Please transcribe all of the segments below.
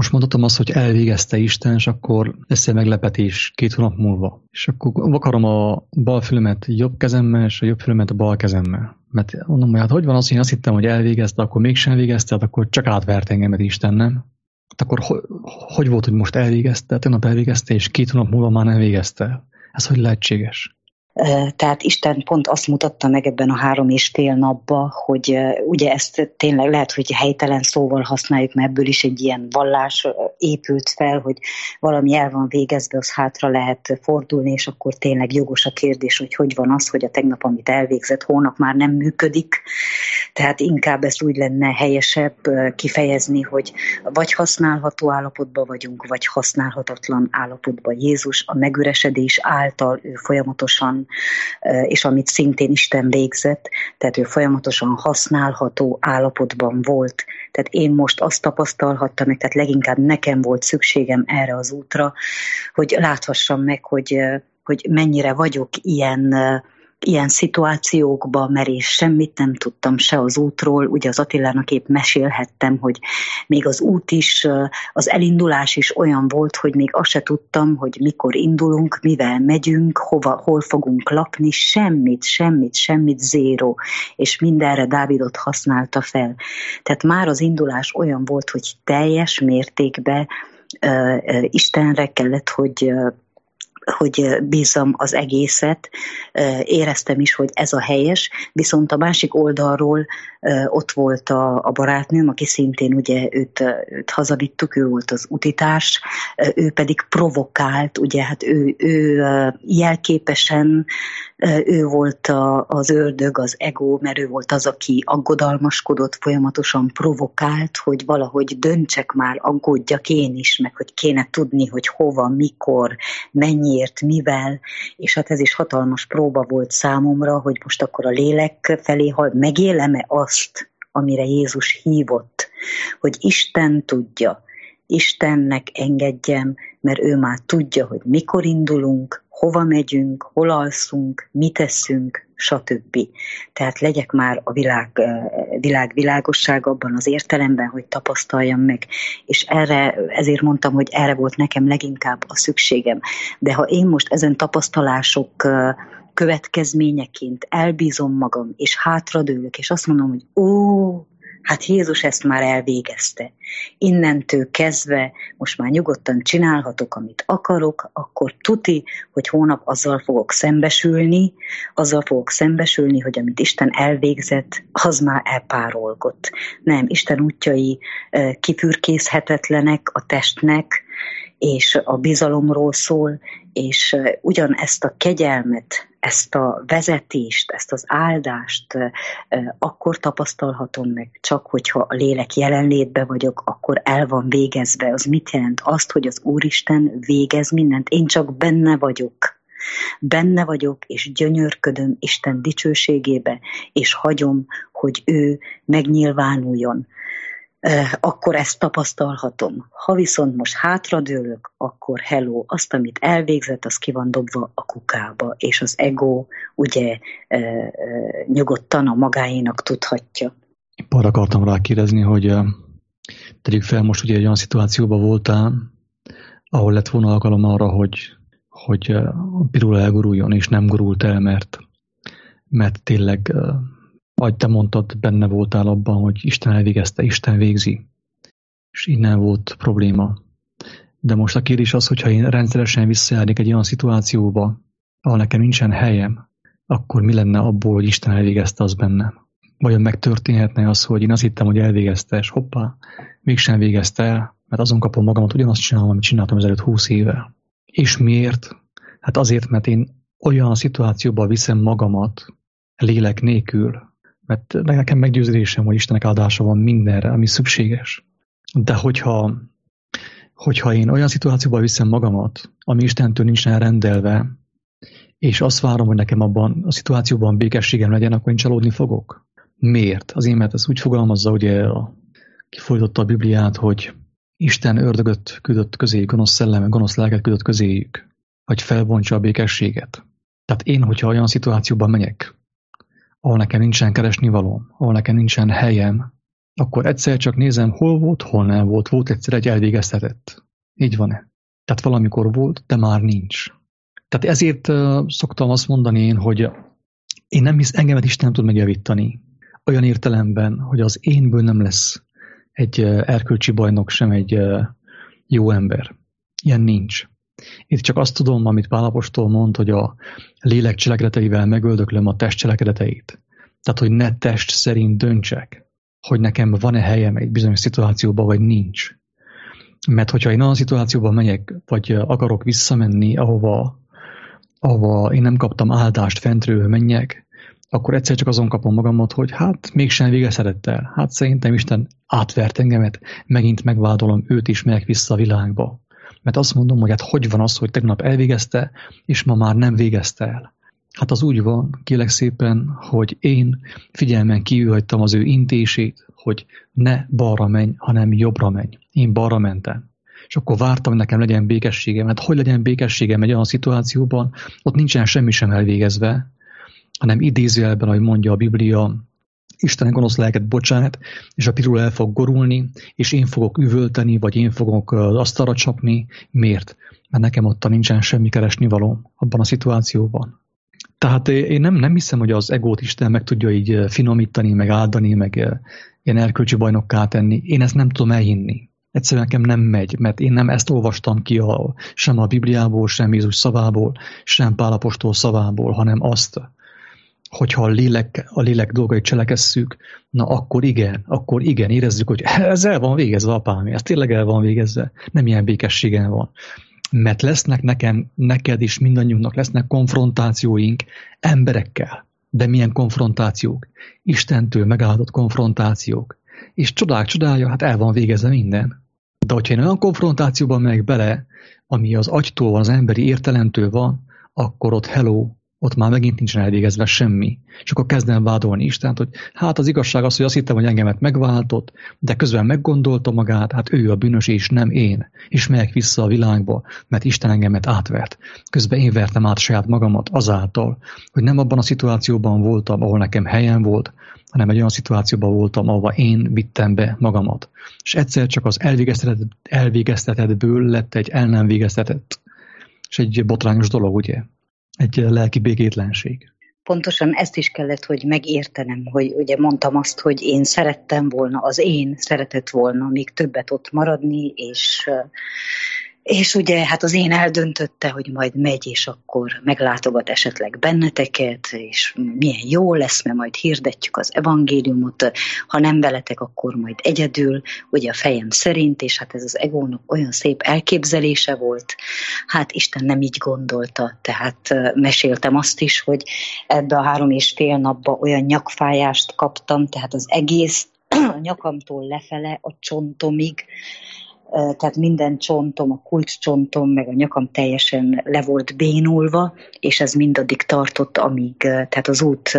most mondhatom azt, hogy elvégezte Isten, és akkor lesz egy meglepetés 2 hónap múlva. És akkor vakarom a bal fülemet jobb kezemmel, és a jobb fülemet a bal kezemmel. Mert mondom, hogy hát hogy van az, hogy én azt hittem, hogy elvégezte, akkor mégsem végezte, hát akkor csak átvert engemet Isten, nem? Hát akkor hogy volt, hogy most elvégezte, tegnap elvégezte, és 2 hónap múlva már nem végezte? Ez hogy lehetséges? Tehát Isten pont azt mutatta meg ebben a 3,5 napban, hogy ugye ezt tényleg lehet, hogy helytelen szóval használjuk, mert ebből is egy ilyen vallás épült fel, hogy valami el van végezve, az hátra lehet fordulni, és akkor tényleg jogos a kérdés, hogy van az, hogy a tegnap, amit elvégzett, hónap már nem működik. Tehát inkább ez úgy lenne helyesebb kifejezni, hogy vagy használható állapotban vagyunk, vagy használhatatlan állapotban. Jézus a megüresedés által ő folyamatosan, és amit szintén Isten végzett, tehát ő folyamatosan használható állapotban volt. Tehát én most azt tapasztalhattam meg, tehát leginkább nekem volt szükségem erre az útra, hogy láthassam meg, hogy mennyire vagyok ilyen szituációkban, mert én semmit nem tudtam se az útról. Ugye az Attilának épp mesélhettem, hogy még az út is, az elindulás is olyan volt, hogy még azt se tudtam, hogy mikor indulunk, mivel megyünk, hol fogunk lakni, semmit, zéro. És mindenre Dávidot használta fel. Tehát már az indulás olyan volt, hogy teljes mértékben Istenre kellett, hogy bízzam az egészet, éreztem is, hogy ez a helyes, viszont a másik oldalról ott volt a barátnőm, aki szintén ugye őt hazavittük, ő volt az utitárs, ő pedig provokált, ugye hát ő jelképesen, ő volt az ördög, az ego, mert ő volt az, aki aggodalmaskodott, folyamatosan provokált, hogy valahogy döntsek már, aggódjak én is, meg hogy kéne tudni, hogy hova, mikor, mennyiért, mivel, és hát ez is hatalmas próba volt számomra, hogy most akkor a lélek felé megélem-e azt, amire Jézus hívott, hogy Isten tudja, Istennek engedjem, mert ő már tudja, hogy mikor indulunk, hova megyünk, hol alszunk, mit teszünk, stb. Tehát legyek már a világosság abban az értelemben, hogy tapasztaljam meg. És ezért mondtam, hogy erre volt nekem leginkább a szükségem. De ha én most ezen tapasztalások következményeként elbízom magam, és hátradőlök, és azt mondom, hogy hát Jézus ezt már elvégezte. Innentől kezdve most már nyugodtan csinálhatok, amit akarok, akkor tuti, hogy holnap azzal fogok szembesülni, hogy amit Isten elvégzett, az már elpárolgott. Nem, Isten útjai kifürkészhetetlenek a testnek, és a bizalomról szól, és ugyanezt a kegyelmet, ezt a vezetést, ezt az áldást akkor tapasztalhatom meg, csak hogyha a lélek jelenlétben vagyok, akkor el van végezve. Az mit jelent? Azt, hogy az Úristen végez mindent. Én csak benne vagyok, és gyönyörködöm Isten dicsőségébe, és hagyom, hogy ő megnyilvánuljon. Akkor ezt tapasztalhatom. Ha viszont most hátradőlök, akkor hello, azt, amit elvégzett, az ki van dobva a kukába, és az ego ugye nyugodtan a magáénak tudhatja. Arra akartam rákérdezni, hogy tegyük fel, most ugye egy olyan szituációban voltál, ahol lett volna alkalom arra, hogy a pirula elguruljon, és nem gurult el, mert tényleg ahogy te mondtad, benne voltál abban, hogy Isten elvégezte, Isten végzi. És innen volt probléma. De most a kérdés az, hogyha én rendszeresen visszajárnék egy olyan szituációba, ahol nekem nincsen helyem, akkor mi lenne abból, hogy Isten elvégezte az bennem? Vajon megtörténhetne az, hogy én azt hittem, hogy elvégezte, és hoppá, mégsem végezte el, mert azon kapom magamat, ugyanazt csinálom, amit csináltam ezelőtt 20 éve. És miért? Hát azért, mert én olyan szituációba viszem magamat lélek nélkül, mert nekem meggyőződésem, hogy Istennek áldása van mindenre, ami szükséges. De hogyha én olyan szituációban viszem magamat, ami Istentől nincs elrendelve, és azt várom, hogy nekem abban a szituációban békességem legyen, akkor én csalódni fogok. Miért? Azért, mert ez úgy fogalmazza, ugye kifordította a Bibliát, hogy Isten ördögöt küldött közéjük, gonosz szellemet, gonosz lelket küldött közéjük, hogy felbontsa a békességet. Tehát én, hogyha olyan szituációban megyek, ahol nekem nincsen keresnivalóm, ahol nekem nincsen helyem, akkor egyszer csak nézem, hol volt, hol nem volt. Volt egyszer egy elvégeztetett. Így van-e? Tehát valamikor volt, de már nincs. Tehát ezért szoktam azt mondani én, hogy én nem hisz, engemet Isten nem tud megjavítani. Olyan értelemben, hogy az énből nem lesz egy erkölcsi bajnok, sem egy jó ember. Ilyen nincs. Itt csak azt tudom, amit Pál apostol mond, hogy a lélek cselekedeteivel megöldöklöm a test cselekedeteit. Tehát, hogy ne test szerint döntsek, hogy nekem van-e helyem egy bizonyos szituációban, vagy nincs. Mert hogyha én olyan szituációban megyek, vagy akarok visszamenni, ahova én nem kaptam áldást fentről menjek, akkor egyszer csak azon kapom magamat, hogy hát mégsem végezhetett el. Hát szerintem Isten átvert engemet, megint megvádolom őt is, megyek vissza a világba. Mert azt mondom, hogy hát hogy van az, hogy tegnap elvégezte, és ma már nem végezte el. Hát az úgy van, kérlek szépen, hogy én figyelmen kívül hagytam az ő intését, hogy ne balra menj, hanem jobbra menj. Én balra mentem. És akkor vártam, hogy nekem legyen békességem. Hát hogy legyen békességem egy olyan szituációban, ott nincsen semmi sem elvégezve, hanem idézőjelben, ahogy mondja a Biblia, Isten gonosz lelket bocsánat, és a pirul el fog gorulni, és én fogok üvölteni, vagy én fogok asztalra csapni. Miért? Mert nekem ott nincsen semmi keresnivaló abban a szituációban. Tehát én nem hiszem, hogy az egót Isten meg tudja így finomítani, meg áldani, meg ilyen erkölcsi bajnokká tenni. Én ezt nem tudom elhinni. Egyszerűen nekem nem megy, mert én nem ezt olvastam ki sem a Bibliából, sem Jézus szavából, sem Pál apostol szavából, hanem azt, hogyha a lélek dolgait cselekesszük, na akkor igen, érezzük, hogy ez el van végezve, apám, ez tényleg el van végezve, nem ilyen békességen van. Mert lesznek neked és mindannyiunknak lesznek konfrontációink emberekkel. De milyen konfrontációk? Istentől megáldott konfrontációk. És csodák csodája, hát el van végezve minden. De hogyha én olyan konfrontációban megyek bele, ami az agytól van, az emberi értelemtől van, akkor ott ott már megint nincsen elvégezve semmi. És akkor kezdem vádolni Istent, hogy hát az igazság az, hogy azt hittem, hogy engemet megváltott, de közben meggondolta magát, hát ő a bűnös és nem én. És megyek vissza a világba, mert Isten engemet átvert. Közben én vertem át saját magamat azáltal, hogy nem abban a szituációban voltam, ahol nekem helyem volt, hanem egy olyan szituációban voltam, ahova én vittem be magamat. És egyszer csak az elvégeztetettből lett egy el nem végeztetett. És egy botrányos dolog, ugye? Egy lelki békétlenség. Pontosan ezt is kellett, hogy megértenem, hogy ugye mondtam azt, hogy én szerettem volna, az én szeretett volna még többet ott maradni, és ugye hát az én eldöntötte, hogy majd megy, és akkor meglátogat esetleg benneteket, és milyen jó lesz, mert majd hirdetjük az evangéliumot, ha nem veletek, akkor majd egyedül, ugye a fejem szerint, és hát ez az egónak olyan szép elképzelése volt, hát Isten nem így gondolta, tehát meséltem azt is, hogy ebbe a 3,5 napba olyan nyakfájást kaptam, tehát az egész a nyakamtól lefele a csontomig, tehát minden csontom, a kulcscsontom, meg a nyakam teljesen le volt bénulva, és ez mindaddig tartott, amíg, tehát az út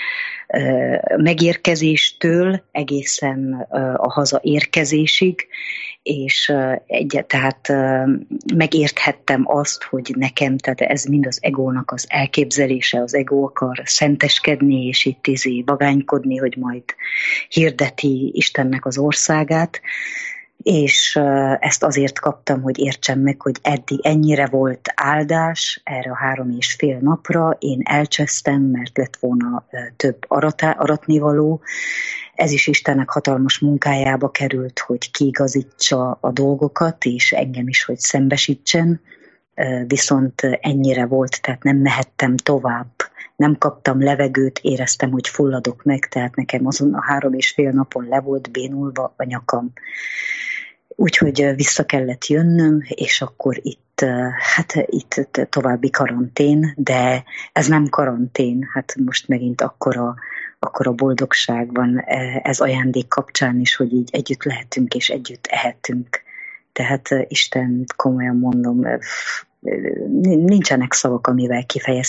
megérkezéstől egészen a hazaérkezésig, és tehát megérthettem azt, hogy nekem, tehát ez mind az egónak az elképzelése, az egó akar szenteskedni, és itt vagánykodni, hogy majd hirdeti Istennek az országát, és ezt azért kaptam, hogy értsem meg, hogy eddig ennyire volt áldás erre a 3,5 napra, én elcsesztem, mert lett volna több aratnivaló. Ez is Istennek hatalmas munkájába került, hogy kiigazítsa a dolgokat, és engem is, hogy szembesítsen, viszont ennyire volt, tehát nem mehettem tovább. Nem kaptam levegőt, éreztem, hogy fulladok meg, tehát nekem azon a 3,5 napon le volt bénulva a nyakam. Úgyhogy vissza kellett jönnöm, és akkor itt további karantén, de ez nem karantén, hát most megint akkora boldogság van ez ajándék kapcsán is, hogy így együtt lehetünk és együtt ehetünk. Tehát Isten, komolyan mondom, nincsenek szavak, amivel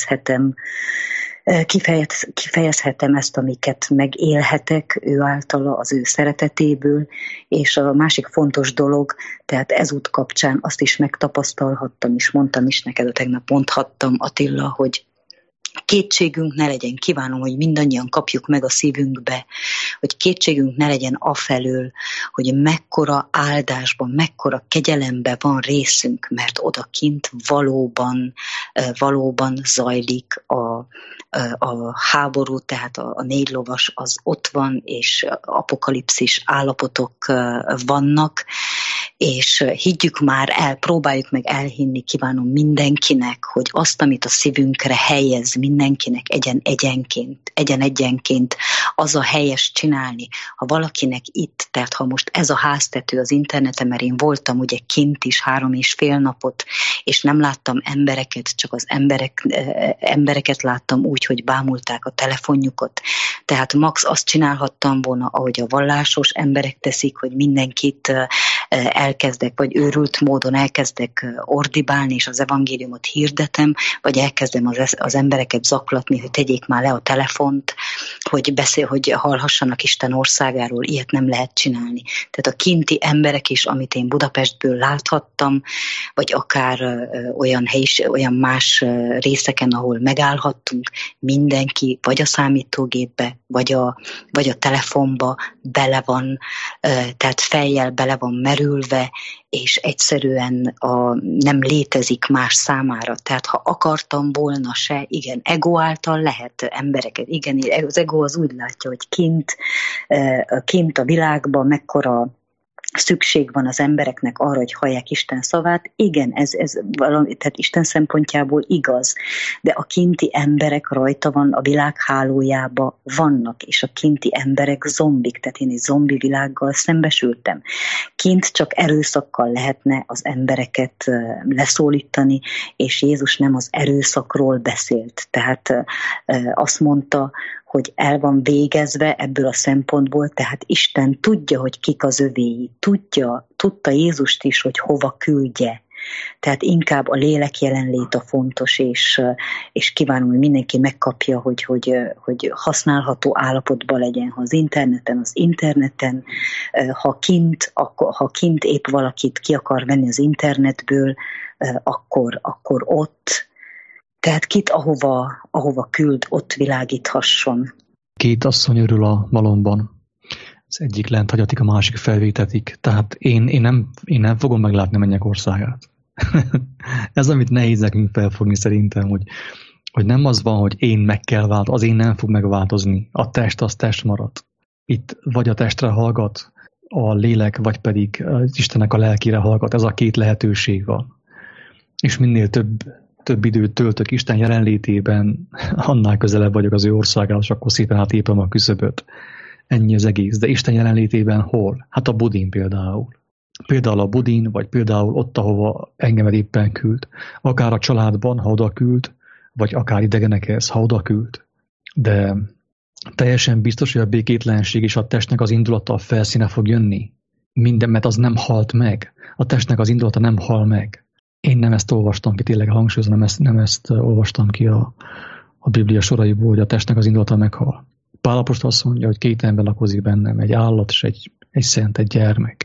kifejezhetem ezt, amiket megélhetek ő általa, az ő szeretetéből, és a másik fontos dolog, tehát ezút kapcsán azt is megtapasztalhattam, és mondtam is neked, tegnap mondhattam, Attila, hogy kétségünk ne legyen, kívánom, hogy mindannyian kapjuk meg a szívünkbe, hogy kétségünk ne legyen afelől, hogy mekkora áldásban, mekkora kegyelemben van részünk, mert odakint valóban zajlik a háború, tehát a 4 lovas az ott van, és apokalipszis állapotok vannak, és higgyük már el, próbáljuk meg elhinni, kívánom mindenkinek, hogy azt, amit a szívünkre helyez mindenkinek egyenként, az a helyes csinálni. Ha valakinek itt, tehát ha most ez a háztető az interneten, mert én voltam ugye kint is 3,5 napot, és nem láttam embereket, csak az embereket láttam úgy, hogy bámulták a telefonjukat. Tehát max azt csinálhattam volna, ahogy a vallásos emberek teszik, hogy mindenkit elkezdek, vagy őrült módon elkezdek ordibálni, és az evangéliumot hirdetem, vagy elkezdem az embereket zaklatni, hogy tegyék már le a telefont, hogy hallhassanak Isten országáról, ilyet nem lehet csinálni. Tehát a kinti emberek is, amit én Budapestből láthattam, vagy akár olyan más részeken, ahol megállhattunk, mindenki vagy a számítógépbe, vagy a telefonba bele van, tehát fejjel bele van merülve, és egyszerűen nem létezik más számára. Tehát ha akartam volna se, igen, ego által lehet embereket, igen, az ego az úgy látja, hogy kint a világban mekkora szükség van az embereknek arra, hogy hallják Isten szavát. Igen, ez valami, tehát Isten szempontjából igaz, de a kinti emberek rajta van, a világ hálójába vannak, és a kinti emberek zombik, tehát én egy zombi világgal szembesültem. Kint csak erőszakkal lehetne az embereket leszólítani, és Jézus nem az erőszakról beszélt. Tehát azt mondta, hogy el van végezve ebből a szempontból, tehát Isten tudja, hogy kik az övéi, tudta Jézust is, hogy hova küldje. Tehát inkább a lélek jelenlét a fontos, és kívánom, hogy mindenki megkapja, hogy használható állapotban legyen, ha az interneten, ha kint épp valakit ki akar venni az internetből, akkor ott. Tehát kit ahova küld, ott világíthasson. 2 asszony örül a malomban. Az egyik lent hagyatik, a másik felvétetik. Tehát én nem fogom meglátni a mennyek országát. Ez, amit nehéz nekünk felfogni szerintem, hogy nem az van, hogy én meg kell változni, az én nem fog megváltozni. A test az test marad. Itt vagy a testre hallgat a lélek, vagy pedig az Istennek a lelkére hallgat. Ez a 2 lehetőség van. És minél több időt töltök Isten jelenlétében, annál közelebb vagyok az ő országához, és akkor szépen átépem a küszöböt. Ennyi az egész. De Isten jelenlétében hol? Hát a budin például. Például a budin, vagy például ott, ahova engemet éppen küld. Akár a családban, ha oda küld, vagy akár idegenekhez, ha oda küld. De teljesen biztos, hogy a békétlenség és a testnek az indulata a felszíne fog jönni. Minden, mert az nem halt meg. A testnek az indulata nem hal meg. Én nem ezt olvastam ki, tényleg hangsúlyozom, nem ezt olvastam ki a Biblia soraiból, hogy a testnek az indulata meghal. Pál apostol azt mondja, hogy 2 ember lakozik bennem, egy állat és egy szent, egy gyermek.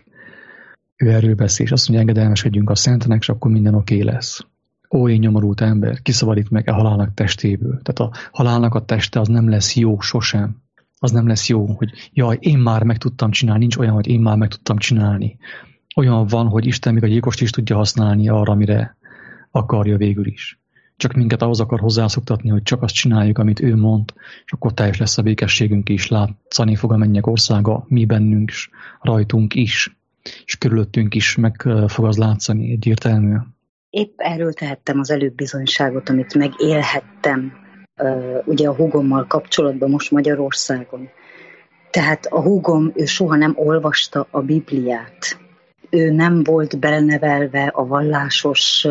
Ő erről beszél, és azt mondja, engedelmeskedjünk a Szentnek, és akkor minden oké lesz. Ó, én nyomorult ember, kiszabadít meg a halálnak testéből. Tehát a halálnak a teste az nem lesz jó sosem. Az nem lesz jó, hogy jaj, én már meg tudtam csinálni, nincs olyan, hogy én már meg tudtam csinálni. Olyan van, hogy Isten még a gyilkost is tudja használni arra, amire akarja végül is. Csak minket ahhoz akar hozzászoktatni, hogy csak azt csináljuk, amit ő mond, és akkor teljes lesz a békességünk is, látszani fog a mennyek országa, mi bennünk is, rajtunk is, és körülöttünk is meg fog az látszani egyértelműen. Épp erről tehettem az előbb bizonyságot, amit megélhettem ugye a húgommal kapcsolatban most Magyarországon. Tehát a húgom, ő soha nem olvasta a Bibliát. Ő nem volt belenevelve a vallásos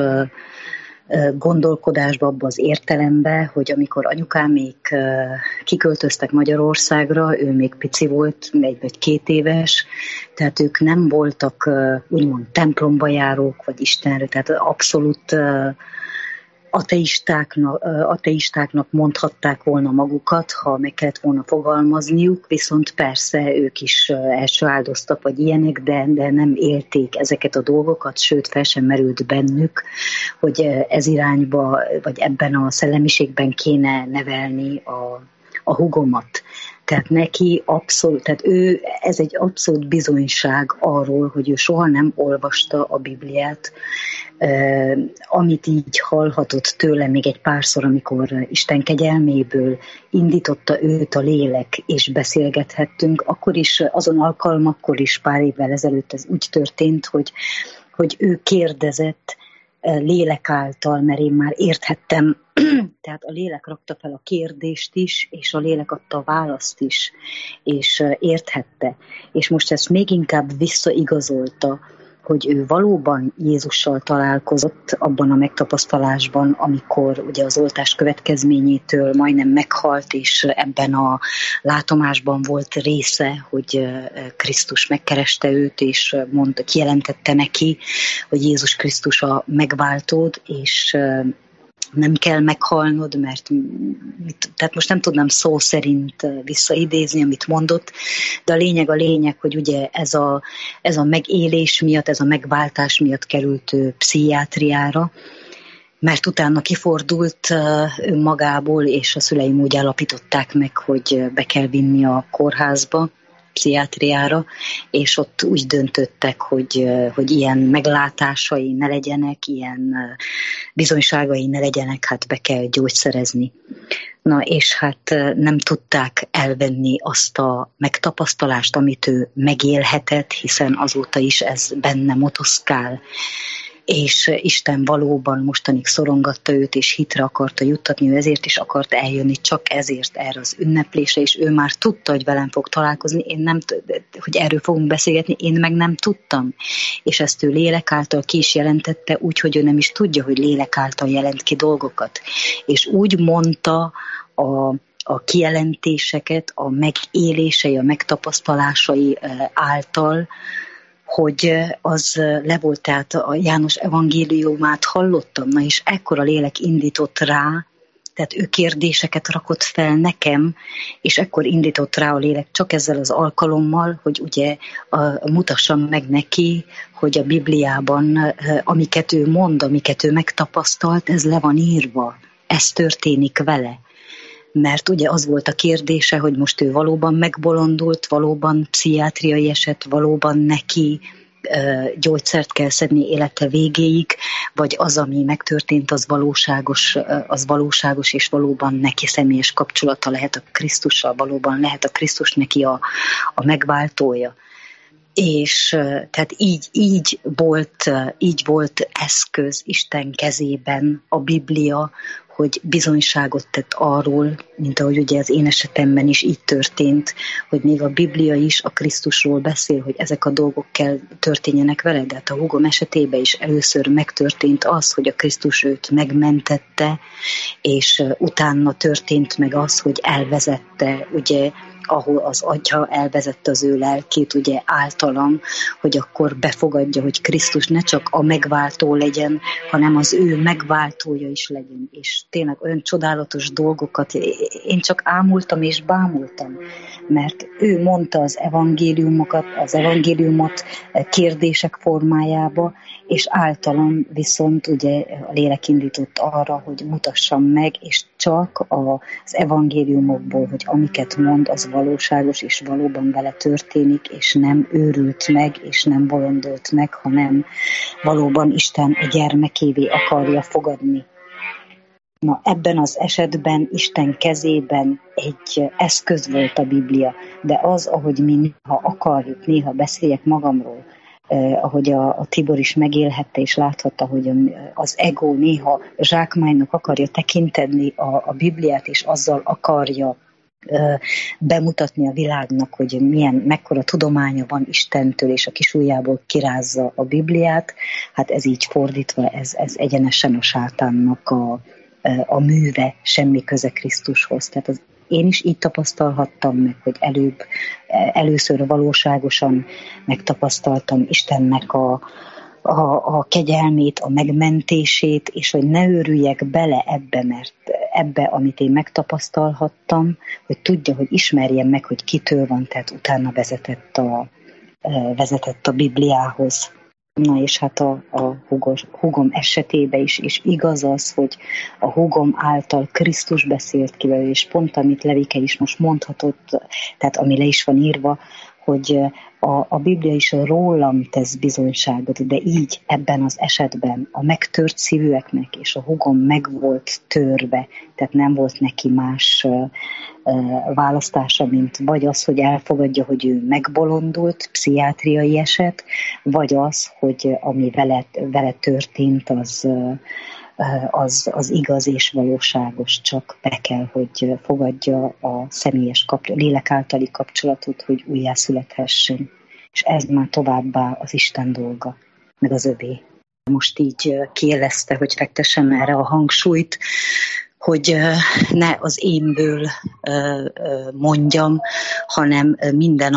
gondolkodásba, abba az értelembe, hogy amikor anyukámék kiköltöztek Magyarországra, ő még pici volt, 1 vagy 2 éves, tehát ők nem voltak úgymond templomba járók, vagy Istenre, tehát ateistáknak mondhatták volna magukat, ha meg kellett volna fogalmazniuk, viszont persze ők is első áldoztak vagy ilyenek, de nem élték ezeket a dolgokat, sőt fel sem merült bennük, hogy ez irányba, vagy ebben a szellemiségben kéne nevelni a húgomat. Tehát neki abszolút, ez egy abszolút bizonyság arról, hogy ő soha nem olvasta a Bibliát, amit így hallhatott tőle még egy párszor, amikor Isten kegyelméből indította őt a lélek, és beszélgethettünk, akkor is, azon alkalmakkor is pár évvel ezelőtt ez úgy történt, hogy ő kérdezett lélek által, mert én már érthettem, tehát a lélek rakta fel a kérdést is, és a lélek adta a választ is, és érthette. És most ezt még inkább visszaigazolta, hogy ő valóban Jézussal találkozott abban a megtapasztalásban, amikor ugye az oltás következményétől majdnem meghalt, és ebben a látomásban volt része, hogy Krisztus megkereste őt, és kijelentette neki, hogy Jézus Krisztus a megváltód, és nem kell meghalnod, tehát most nem tudnám szó szerint visszaidézni, amit mondott, de a lényeg, hogy ugye ez a megélés miatt, ez a megváltás miatt került pszichiátriára, mert utána kifordult önmagából, és a szüleim úgy állapították meg, hogy be kell vinni a kórházba, pszichiátriára, és ott úgy döntöttek, hogy ilyen meglátásai ne legyenek, ilyen bizonyságai ne legyenek, hát be kell gyógyszerezni. Na, és hát nem tudták elvenni azt a megtapasztalást, amit ő megélhetett, hiszen azóta is ez benne motoszkál, és Isten valóban mostanig szorongatta őt, és hitre akarta juttatni, ő ezért is akart eljönni, csak ezért erre az ünneplésre, és ő már tudta, hogy velem fog találkozni, hogy erről fogunk beszélgetni, én meg nem tudtam. És ezt ő lélek által ki is jelentette, úgyhogy ő nem is tudja, hogy lélek által jelent ki dolgokat. És úgy mondta a kijelentéseket, a megélései, a megtapasztalásai által, hogy az le volt, tehát a János evangéliumát hallottam, na és ekkor a lélek indított rá, tehát ő kérdéseket rakott fel nekem, és ekkor indított rá a lélek csak ezzel az alkalommal, hogy ugye mutassam meg neki, hogy a Bibliában, amiket ő mond, amiket ő megtapasztalt, ez le van írva, ez történik vele. Mert ugye az volt a kérdése, hogy most ő valóban megbolondult, valóban pszichiátriai eset, valóban neki gyógyszert kell szedni élete végéig, vagy az, ami megtörtént, az valóságos, és valóban neki személyes kapcsolata lehet a Krisztussal, valóban lehet a Krisztus neki a megváltója. És tehát így volt eszköz Isten kezében a Biblia, hogy bizonyságot tett arról, mint ahogy ugye az én esetemben is így történt, hogy még a Biblia is a Krisztusról beszél, hogy ezek a dolgok kell történjenek vele, de hát a húgom esetében is először megtörtént az, hogy a Krisztus őt megmentette, és utána történt meg az, hogy elvezette, ugye, ahol az Atya elvezette az ő lelkét, ugye általam, hogy akkor befogadja, hogy Krisztus ne csak a megváltó legyen, hanem az ő megváltója is legyen. És tényleg olyan csodálatos dolgokat én csak ámultam és bámultam, mert ő mondta az evangéliumot kérdések formájába, és általam viszont ugye a lélek indított arra, hogy mutassam meg, és csak az evangéliumokból, hogy amiket mond, az valóságos, és valóban vele történik, és nem őrült meg, és nem bolondult meg, hanem valóban Isten a gyermekévé akarja fogadni. Na, ebben az esetben Isten kezében egy eszköz volt a Biblia, de az, ahogy mi néha akarjuk, néha beszéljek magamról, ahogy a Tibor is megélhette és láthatta, hogy az ego néha zsákmánynak akarja tekinteni a Bibliát, és azzal akarja bemutatni a világnak, hogy mekkora tudománya van Istentől, és a kisujjából kirázza a Bibliát, hát ez így fordítva, ez egyenesen a sátánnak a műve, semmi köze Krisztushoz. Tehát én is így tapasztalhattam meg, hogy először valóságosan megtapasztaltam Istennek a kegyelmét, a megmentését, és hogy ne őrüljek bele ebbe, mert ebbe, amit én megtapasztalhattam, hogy tudja, hogy ismerjem meg, hogy kitől van, tehát utána vezetett a Bibliához. Na és hát a húgom esetében is, és igaz az, hogy a húgom által Krisztus beszélt ki belőle, és pont amit Levike is most mondhatott, tehát ami le is van írva, hogy a Biblia is rólam tesz bizonyságot, de így ebben az esetben a megtört szívűeknek, és a húgom meg volt törve, tehát nem volt neki más választása, mint vagy az, hogy elfogadja, hogy ő megbolondult, pszichiátriai eset, vagy az, hogy ami vele történt, az igaz és valóságos, csak be kell, hogy fogadja a személyes lélek általi kapcsolatot, hogy újjászülethessen. És ez már továbbá az Isten dolga, meg az övé. Most így kiélezte, hogy fektessem erre a hangsúlyt, hogy ne az énből mondjam, hanem minden,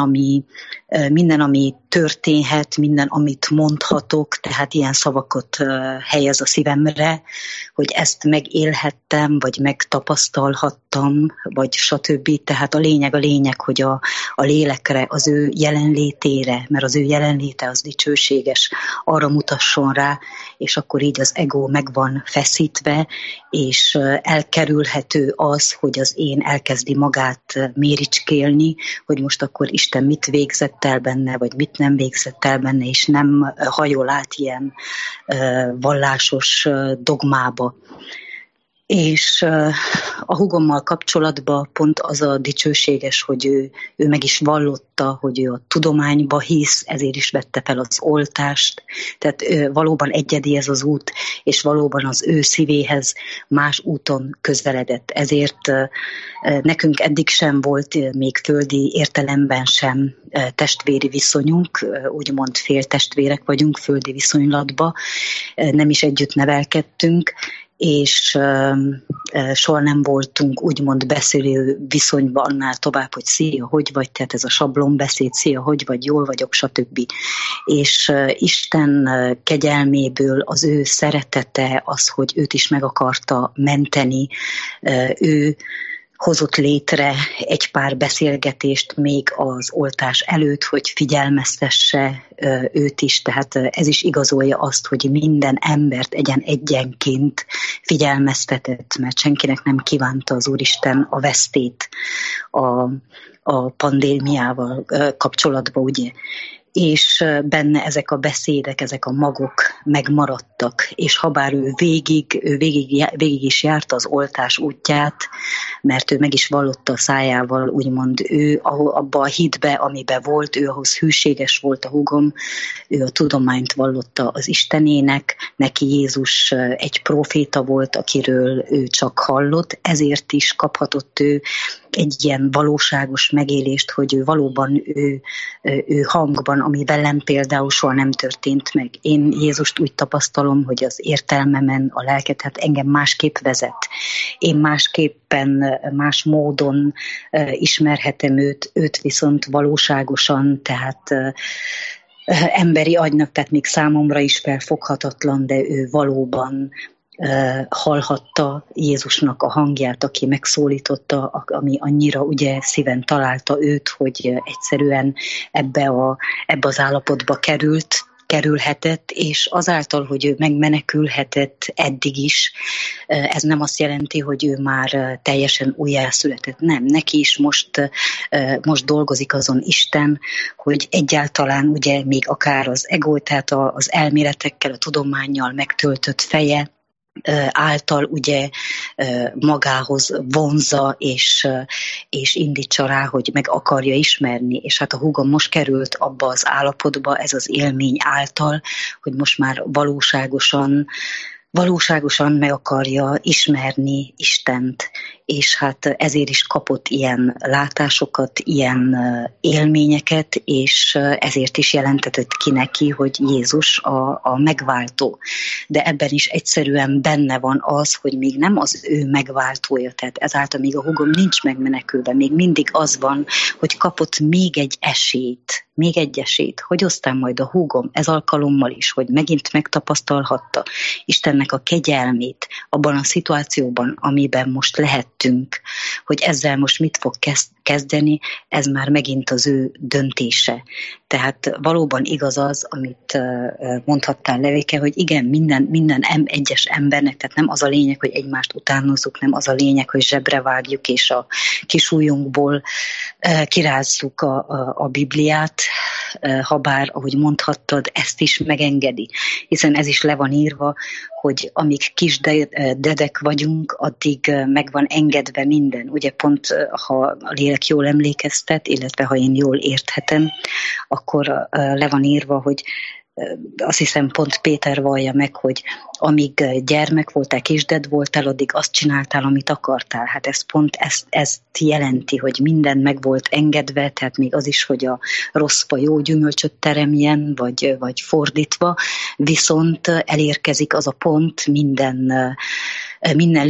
ami történhet, minden, amit mondhatok, tehát ilyen szavakat helyez a szívemre, hogy ezt megélhettem, vagy megtapasztalhattam, vagy stb. Tehát a lényeg, hogy a lélekre, az ő jelenlétére, mert az ő jelenléte az dicsőséges, arra mutasson rá, és akkor így az ego meg van feszítve, és elkerülhető az, hogy az én elkezdi magát méricskélni, hogy most akkor Isten mit végzett el benne, vagy mit nem végzett el benne, és nem hajol át ilyen vallásos dogmába. És a húgommal kapcsolatban pont az a dicsőséges, hogy ő meg is vallotta, hogy ő a tudományba hisz, ezért is vette fel az oltást. Tehát valóban egyedi ez az út, és valóban az ő szívéhez más úton közeledett. Ezért nekünk eddig sem volt, még földi értelemben sem testvéri viszonyunk, úgymond féltestvérek vagyunk földi viszonylatba, nem is együtt nevelkedtünk, és soha nem voltunk úgymond beszélő viszonyban annál tovább, hogy szia, hogy vagy, tehát ez a sablonbeszéd, szia, hogy vagy, jól vagyok, stb. És Isten kegyelméből az ő szeretete, az, hogy őt is meg akarta menteni, ő hozott létre egy pár beszélgetést még az oltás előtt, hogy figyelmeztesse őt is, tehát ez is igazolja azt, hogy minden embert egyenként figyelmeztetett, mert senkinek nem kívánta az Úristen a vesztét a pandémiával kapcsolatban, ugye. És benne ezek a beszédek, ezek a magok megmaradtak, és habár ő végig is járta az oltás útját, mert ő meg is vallotta a szájával, úgymond ő abba a hitbe, amiben volt, ő ahhoz hűséges volt a húgom, ő a tudományt vallotta az Istenének, neki Jézus egy próféta volt, akiről ő csak hallott, ezért is kaphatott ő egy ilyen valóságos megélést, hogy ő valóban ő hangban, ami velem például soha nem történt meg. Én Jézust úgy tapasztalom, hogy az értelmemen a lelket, hát engem másképp vezet. Én másképpen, más módon ismerhetem őt viszont valóságosan, tehát emberi agynak, tehát még számomra is felfoghatatlan, de ő valóban hallhatta Jézusnak a hangját, aki megszólította, ami annyira ugye szíven találta őt, hogy egyszerűen ebbe az állapotba kerülhetett, és azáltal, hogy ő megmenekülhetett eddig is, ez nem azt jelenti, hogy ő már teljesen újjászületett. Nem, neki is most dolgozik azon Isten, hogy egyáltalán ugye még akár az ego, tehát az elméletekkel, a tudománnyal megtöltött feje által ugye magához vonzza, és indítsa rá, hogy meg akarja ismerni. És hát a húgom most került abba az állapotba, ez az élmény által, hogy most már valóságosan meg akarja ismerni Istent. és hát ezért is kapott ilyen látásokat, ilyen élményeket, és ezért is jelentetett ki neki, hogy Jézus a megváltó. De ebben is egyszerűen benne van az, hogy még nem az ő megváltója, tehát ezáltal még a húgom nincs megmenekülve, még mindig az van, hogy kapott még egy esélyt, hogy aztán majd a húgom ez alkalommal is, hogy megint megtapasztalhatta Istennek a kegyelmét abban a szituációban, amiben most lehettünk, hogy ezzel most mit fog kezdeni, ez már megint az ő döntése. Tehát valóban igaz az, amit mondhattál, Levike, hogy igen, minden egyes embernek, tehát nem az a lényeg, hogy egymást utánozzuk, nem az a lényeg, hogy zsebre vágjuk, és a kis ujjunkból kirázzuk a Bibliát, habár, ahogy mondhattad, ezt is megengedi. Hiszen ez is le van írva, hogy amíg kis dedek vagyunk, addig meg van engedve minden. Ugye pont, ha a lélek jól emlékeztet, illetve ha én jól érthetem, akkor le van írva, hogy azt hiszem pont Péter vallja meg, hogy amíg gyermek voltál, kisded voltál, addig azt csináltál, amit akartál. Hát ez pont ezt jelenti, hogy minden meg volt engedve, tehát még az is, hogy a rossz fa jó gyümölcsöt teremjen, vagy fordítva, viszont elérkezik az a pont minden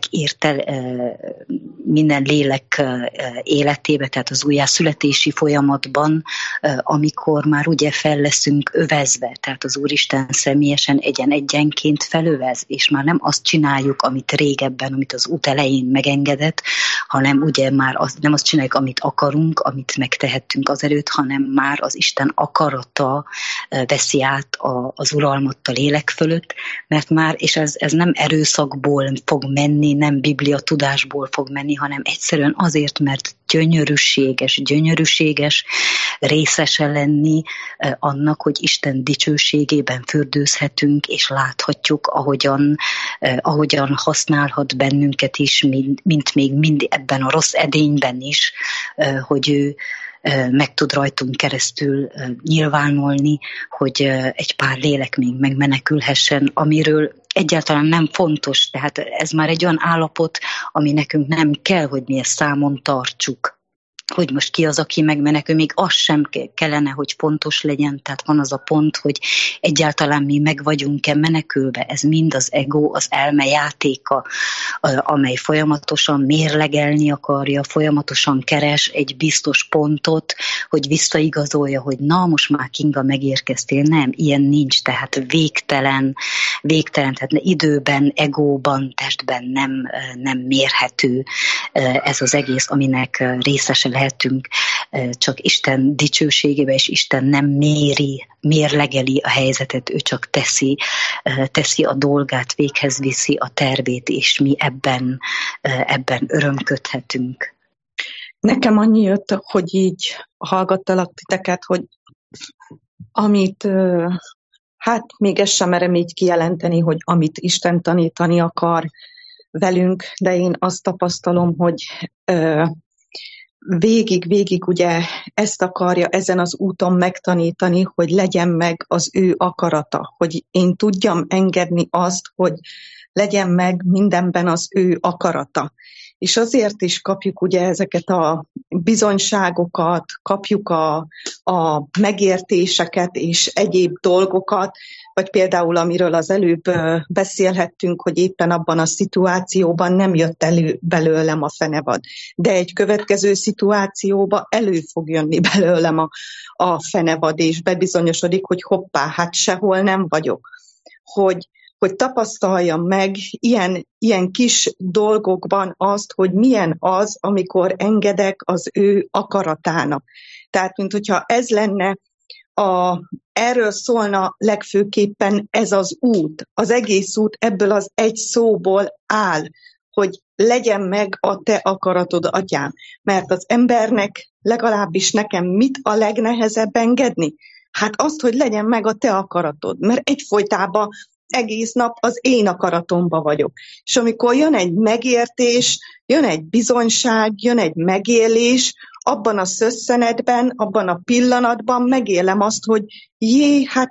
lélek életébe, tehát az újjászületési folyamatban, amikor már ugye fel leszünk övezve, tehát az Úristen személyesen egyenként felövez, és már nem azt csináljuk, amit régebben, amit az út elején megengedett, hanem ugye már nem azt csináljuk, amit akarunk, amit megtehettünk azelőtt, hanem már az Isten akarata veszi át az uralmat a lélek fölött, mert már, és ez nem erőszakból fog menni, nem Biblia tudásból fog menni, hanem egyszerűen azért, mert gyönyörűséges részese lenni annak, hogy Isten dicsőségében fürdőzhetünk, és láthatjuk, ahogyan használhat bennünket is, mint még mindig ebben a rossz edényben is, hogy ő meg tud rajtunk keresztül nyilvánulni, hogy egy pár lélek még megmenekülhessen, amiről egyáltalán nem fontos, tehát ez már egy olyan állapot, ami nekünk nem kell, hogy mi ezt számon tartsuk. Hogy most ki az, aki megmenekül, még az sem kellene, hogy fontos legyen, tehát van az a pont, hogy egyáltalán mi meg vagyunk-e menekülve, ez mind az ego, az elme játéka, amely folyamatosan mérlegelni akarja, folyamatosan keres egy biztos pontot, hogy visszaigazolja, hogy na, most már Kinga megérkeztél, nem, ilyen nincs, tehát végtelen, tehát időben, egóban, testben nem mérhető ez az egész, aminek részese lehetünk, csak Isten dicsőségébe, és Isten nem mérlegeli a helyzetet, ő csak teszi a dolgát, véghez viszi a tervét, és mi ebben örömködhetünk. Nekem annyi jött, hogy így hallgattalak titeket, hogy amit, hát még ezt sem merem így kijelenteni, hogy amit Isten tanítani akar velünk, de én azt tapasztalom, hogy végig ugye ezt akarja ezen az úton megtanítani, hogy legyen meg az ő akarata, hogy én tudjam engedni azt, hogy legyen meg mindenben az ő akarata. És azért is kapjuk ugye ezeket a bizonyságokat, kapjuk a megértéseket és egyéb dolgokat, vagy például amiről az előbb beszélhettünk, hogy éppen abban a szituációban nem jött elő belőlem a fenevad. De egy következő szituációban elő fog jönni belőlem a fenevad, és bebizonyosodik, hogy hoppá, hát sehol nem vagyok. Hogy tapasztaljam meg ilyen kis dolgokban azt, hogy milyen az, amikor engedek az ő akaratának. Tehát, mint hogyha ez lenne, erről szólna legfőképpen ez az út. Az egész út ebből az egy szóból áll, hogy legyen meg a te akaratod, atyám. Mert az embernek, legalábbis nekem mit a legnehezebb engedni? Hát azt, hogy legyen meg a te akaratod. Mert egyfolytában egész nap az én akaratomba vagyok. És amikor jön egy megértés, jön egy bizonyság, jön egy megélés, abban a szösszenetben, abban a pillanatban megélem azt, hogy hát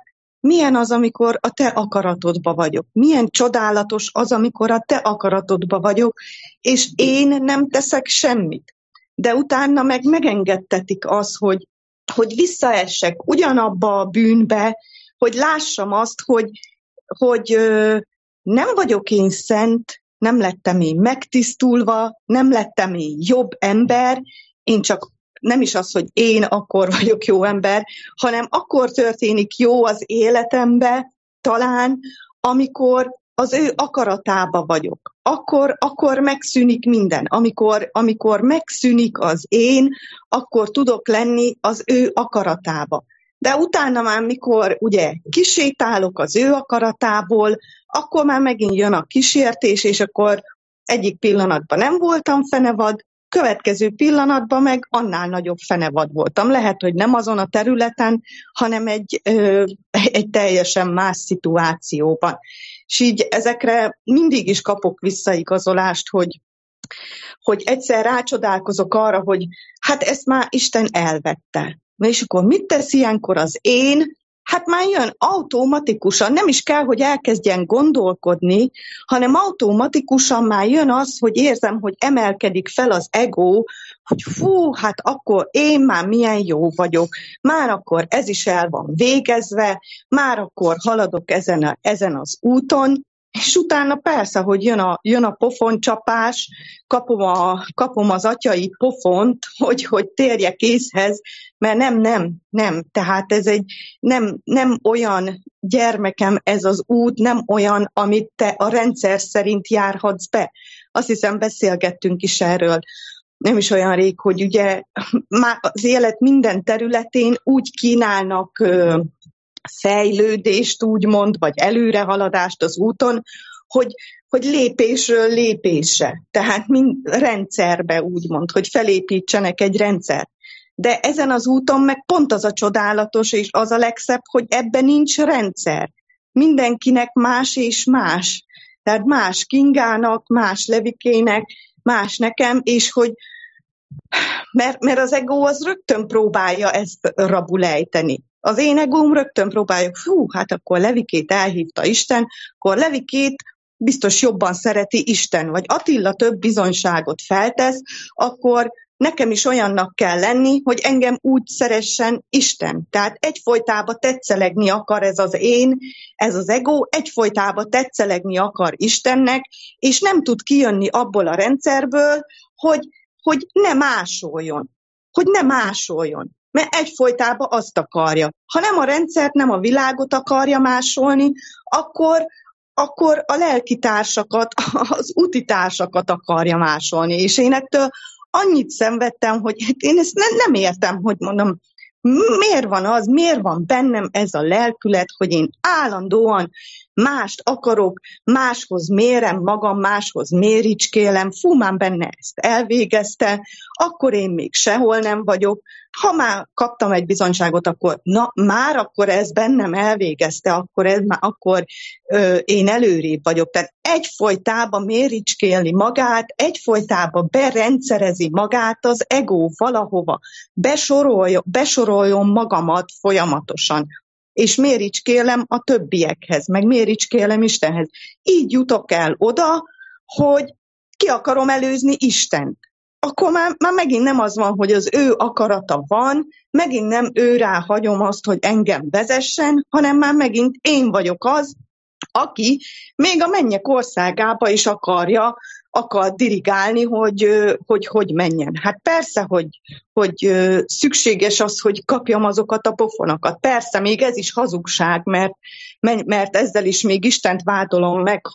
milyen az, amikor a te akaratodba vagyok. Milyen csodálatos az, amikor a te akaratodba vagyok, és én nem teszek semmit. De utána meg megengedtetik azt, hogy visszaessek ugyanabba a bűnbe, hogy lássam azt, hogy nem vagyok én szent, nem lettem én megtisztulva, nem lettem én jobb ember, én csak nem is az, hogy én akkor vagyok jó ember, hanem akkor történik jó az életembe talán, amikor az ő akaratába vagyok. Akkor megszűnik minden. Amikor megszűnik az én, akkor tudok lenni az ő akaratába. De utána már, mikor ugye kisétálok az ő akaratából, akkor már megint jön a kísértés, és akkor egyik pillanatban nem voltam fenevad, következő pillanatban meg annál nagyobb fenevad voltam. Lehet, hogy nem azon a területen, hanem egy teljesen más szituációban. És így ezekre mindig is kapok visszaigazolást, hogy egyszer rácsodálkozok arra, hogy hát ezt már Isten elvette. És akkor mit tesz ilyenkor az én? Hát már jön automatikusan, nem is kell, hogy elkezdjen gondolkodni, hanem automatikusan már jön az, hogy érzem, hogy emelkedik fel az ego, hogy fú, hát akkor én már milyen jó vagyok, már akkor ez is el van végezve, már akkor haladok ezen az úton, és utána persze, hogy jön a pofoncsapás, kapom az atyai pofont, hogy térjek észhez, mert nem. Tehát ez nem olyan, gyermekem, ez az út, nem olyan, amit te a rendszer szerint járhatsz be. Azt hiszem, beszélgettünk is erről. Nem is olyan rég, hogy ugye már az élet minden területén úgy kínálnak fejlődést, úgymond, vagy előrehaladást az úton, hogy lépésről lépésre, tehát rendszerbe úgymond, hogy felépítsenek egy rendszer. De ezen az úton meg pont az a csodálatos, és az a legszebb, hogy ebben nincs rendszer. Mindenkinek más és más. Tehát más Kingának, más Levikének, más nekem, és hogy mert az ego az rögtön próbálja ezt rabul ejteni. Az én egóm rögtön próbálja, hát akkor Levikét elhívta Isten, akkor Levikét biztos jobban szereti Isten, vagy Attila több bizonyságot feltesz, akkor nekem is olyannak kell lenni, hogy engem úgy szeressen Isten. Tehát egyfolytában tetszelegni akar ez az én, ez az ego, egyfolytában tetszelegni akar Istennek, és nem tud kijönni abból a rendszerből, hogy ne másoljon. Mert egyfolytában azt akarja. Ha nem a rendszert, nem a világot akarja másolni, akkor a lelkitársakat, az utitársakat akarja másolni. És én ettől annyit szenvedtem, hogy én ezt nem értem, hogy mondom, miért van bennem ez a lelkület, hogy én állandóan mást akarok, máshoz mérem magam, máshoz méricskélem, már benne ezt elvégezte, akkor én még sehol nem vagyok. Ha már kaptam egy bizonyságot, akkor már akkor ez bennem elvégezte, akkor én előrébb vagyok. Tehát egyfolytában méricskélni magát, egyfolytában berendszerezi magát az ego valahova, besoroljon magamat folyamatosan. És méricskélem a többiekhez, meg méricskélem Istenhez. Így jutok el oda, hogy ki akarom előzni Istent. Akkor már megint nem az van, hogy az ő akarata van, megint nem őrá hagyom azt, hogy engem vezessen, hanem már megint én vagyok az, aki még a mennyek országába is akar dirigálni, hogy menjen. Hát persze, hogy szükséges az, hogy kapjam azokat a pofonokat. Persze, még ez is hazugság, mert ezzel is még Istent vádolom meg,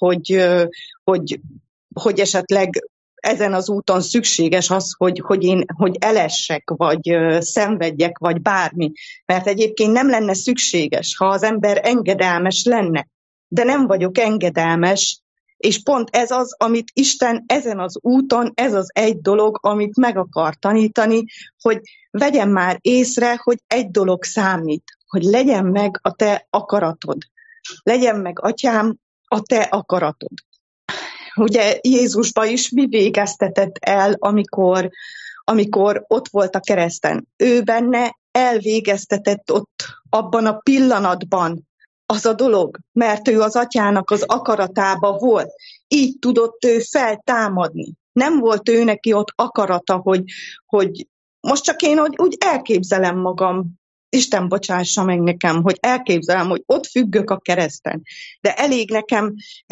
hogy esetleg ezen az úton szükséges az, hogy elessek, vagy szenvedjek, vagy bármi. Mert egyébként nem lenne szükséges, ha az ember engedelmes lenne. De nem vagyok engedelmes, és pont ez az, amit Isten ezen az úton, ez az egy dolog, amit meg akar tanítani, hogy vegyem már észre, hogy egy dolog számít, hogy legyen meg a te akaratod. Legyen meg, atyám, a te akaratod. Ugye Jézusba is mi végeztetett el, amikor ott volt a kereszten. Ő benne elvégeztetett ott abban a pillanatban az a dolog, mert ő az atyának az akaratába volt. Így tudott ő feltámadni. Nem volt ő neki ott akarata, hogy most csak én úgy elképzelem magam, Isten bocsássa meg nekem, hogy elképzelem, hogy ott függök a kereszten. De elég nekem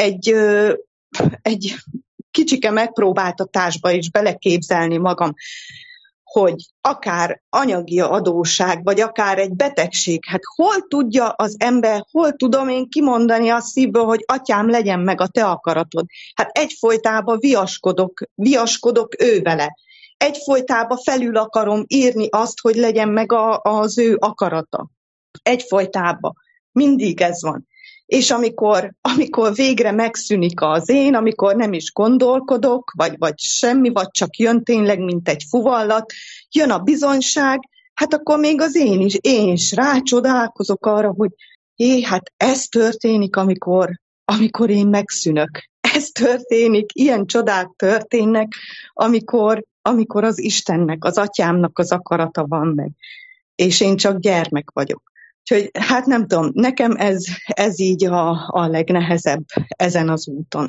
egy kicsike megpróbáltatásba is beleképzelni magam, hogy akár anyagi adósság, vagy akár egy betegség, hát hol tudja az ember, hol tudom én kimondani a szívből, hogy atyám, legyen meg a te akaratod. Hát egyfolytában viaskodok ő vele. Egyfolytában felül akarom írni azt, hogy legyen meg az ő akarata. Egyfolytában. Mindig ez van. És amikor végre megszűnik az én, amikor nem is gondolkodok, vagy semmi, vagy csak jön tényleg, mint egy fuvallat, jön a bizonyság, hát akkor még az én is rácsodálkozok arra, hogy hát ez történik, amikor én megszűnök. Ez történik, ilyen csodák történnek, amikor az Istennek, az atyámnak az akarata van meg. És én csak gyermek vagyok. Úgyhogy hát nem tudom, nekem ez így a legnehezebb ezen az úton.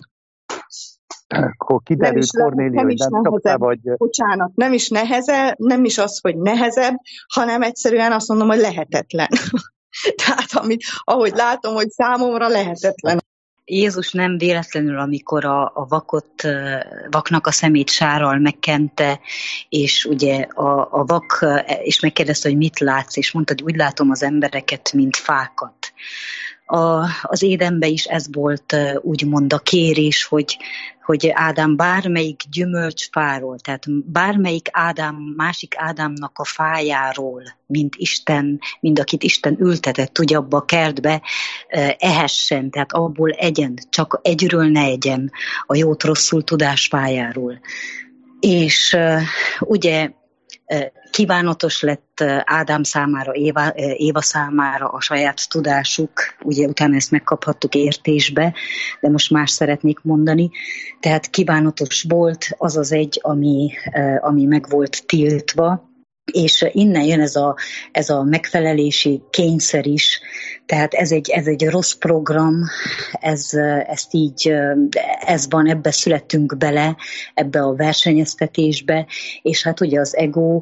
Akkor kiderült, Kornélia, hogy nem szokta vagy... Bocsánat, nem is az, hogy nehezebb, hanem egyszerűen azt mondom, hogy lehetetlen. Tehát ahogy látom, hogy számomra lehetetlen. Jézus nem véletlenül, amikor a vaknak a szemét sárral megkente, és ugye a vak és megkérdezte, hogy mit látsz, és mondta, hogy úgy látom az embereket, mint fákat. Az Édenben is ez volt úgymond a kérés, hogy Ádám bármelyik gyümölcsfáról, tehát bármelyik másik Ádámnak a fájáról, mint akit Isten ültetett, ugye abba a kertbe, ehessen, tehát abból egyen, csak egyről ne egyen a jót rosszul tudás fájáról. És ugye kívánatos lett Ádám számára, Éva számára a saját tudásuk, ugye utána ezt megkaphattuk értésbe, de most más szeretnék mondani. Tehát kívánatos volt az az egy, ami meg volt tiltva, és innen jön ez a megfelelési kényszer is, tehát ez egy rossz program, ez van, ebbe születtünk bele, ebbe a versenyeztetésbe, és hát ugye az ego,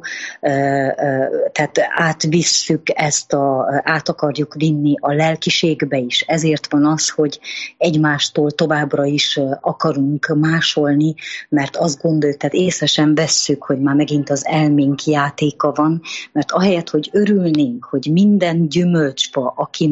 tehát átvisszük át akarjuk vinni a lelkiségbe is. Ezért van az, hogy egymástól továbbra is akarunk másolni, mert azt gondoljuk, tehát észre sem vesszük, hogy már megint az elménk játéka van, mert ahelyett, hogy örülnénk, hogy minden gyümölcsfa,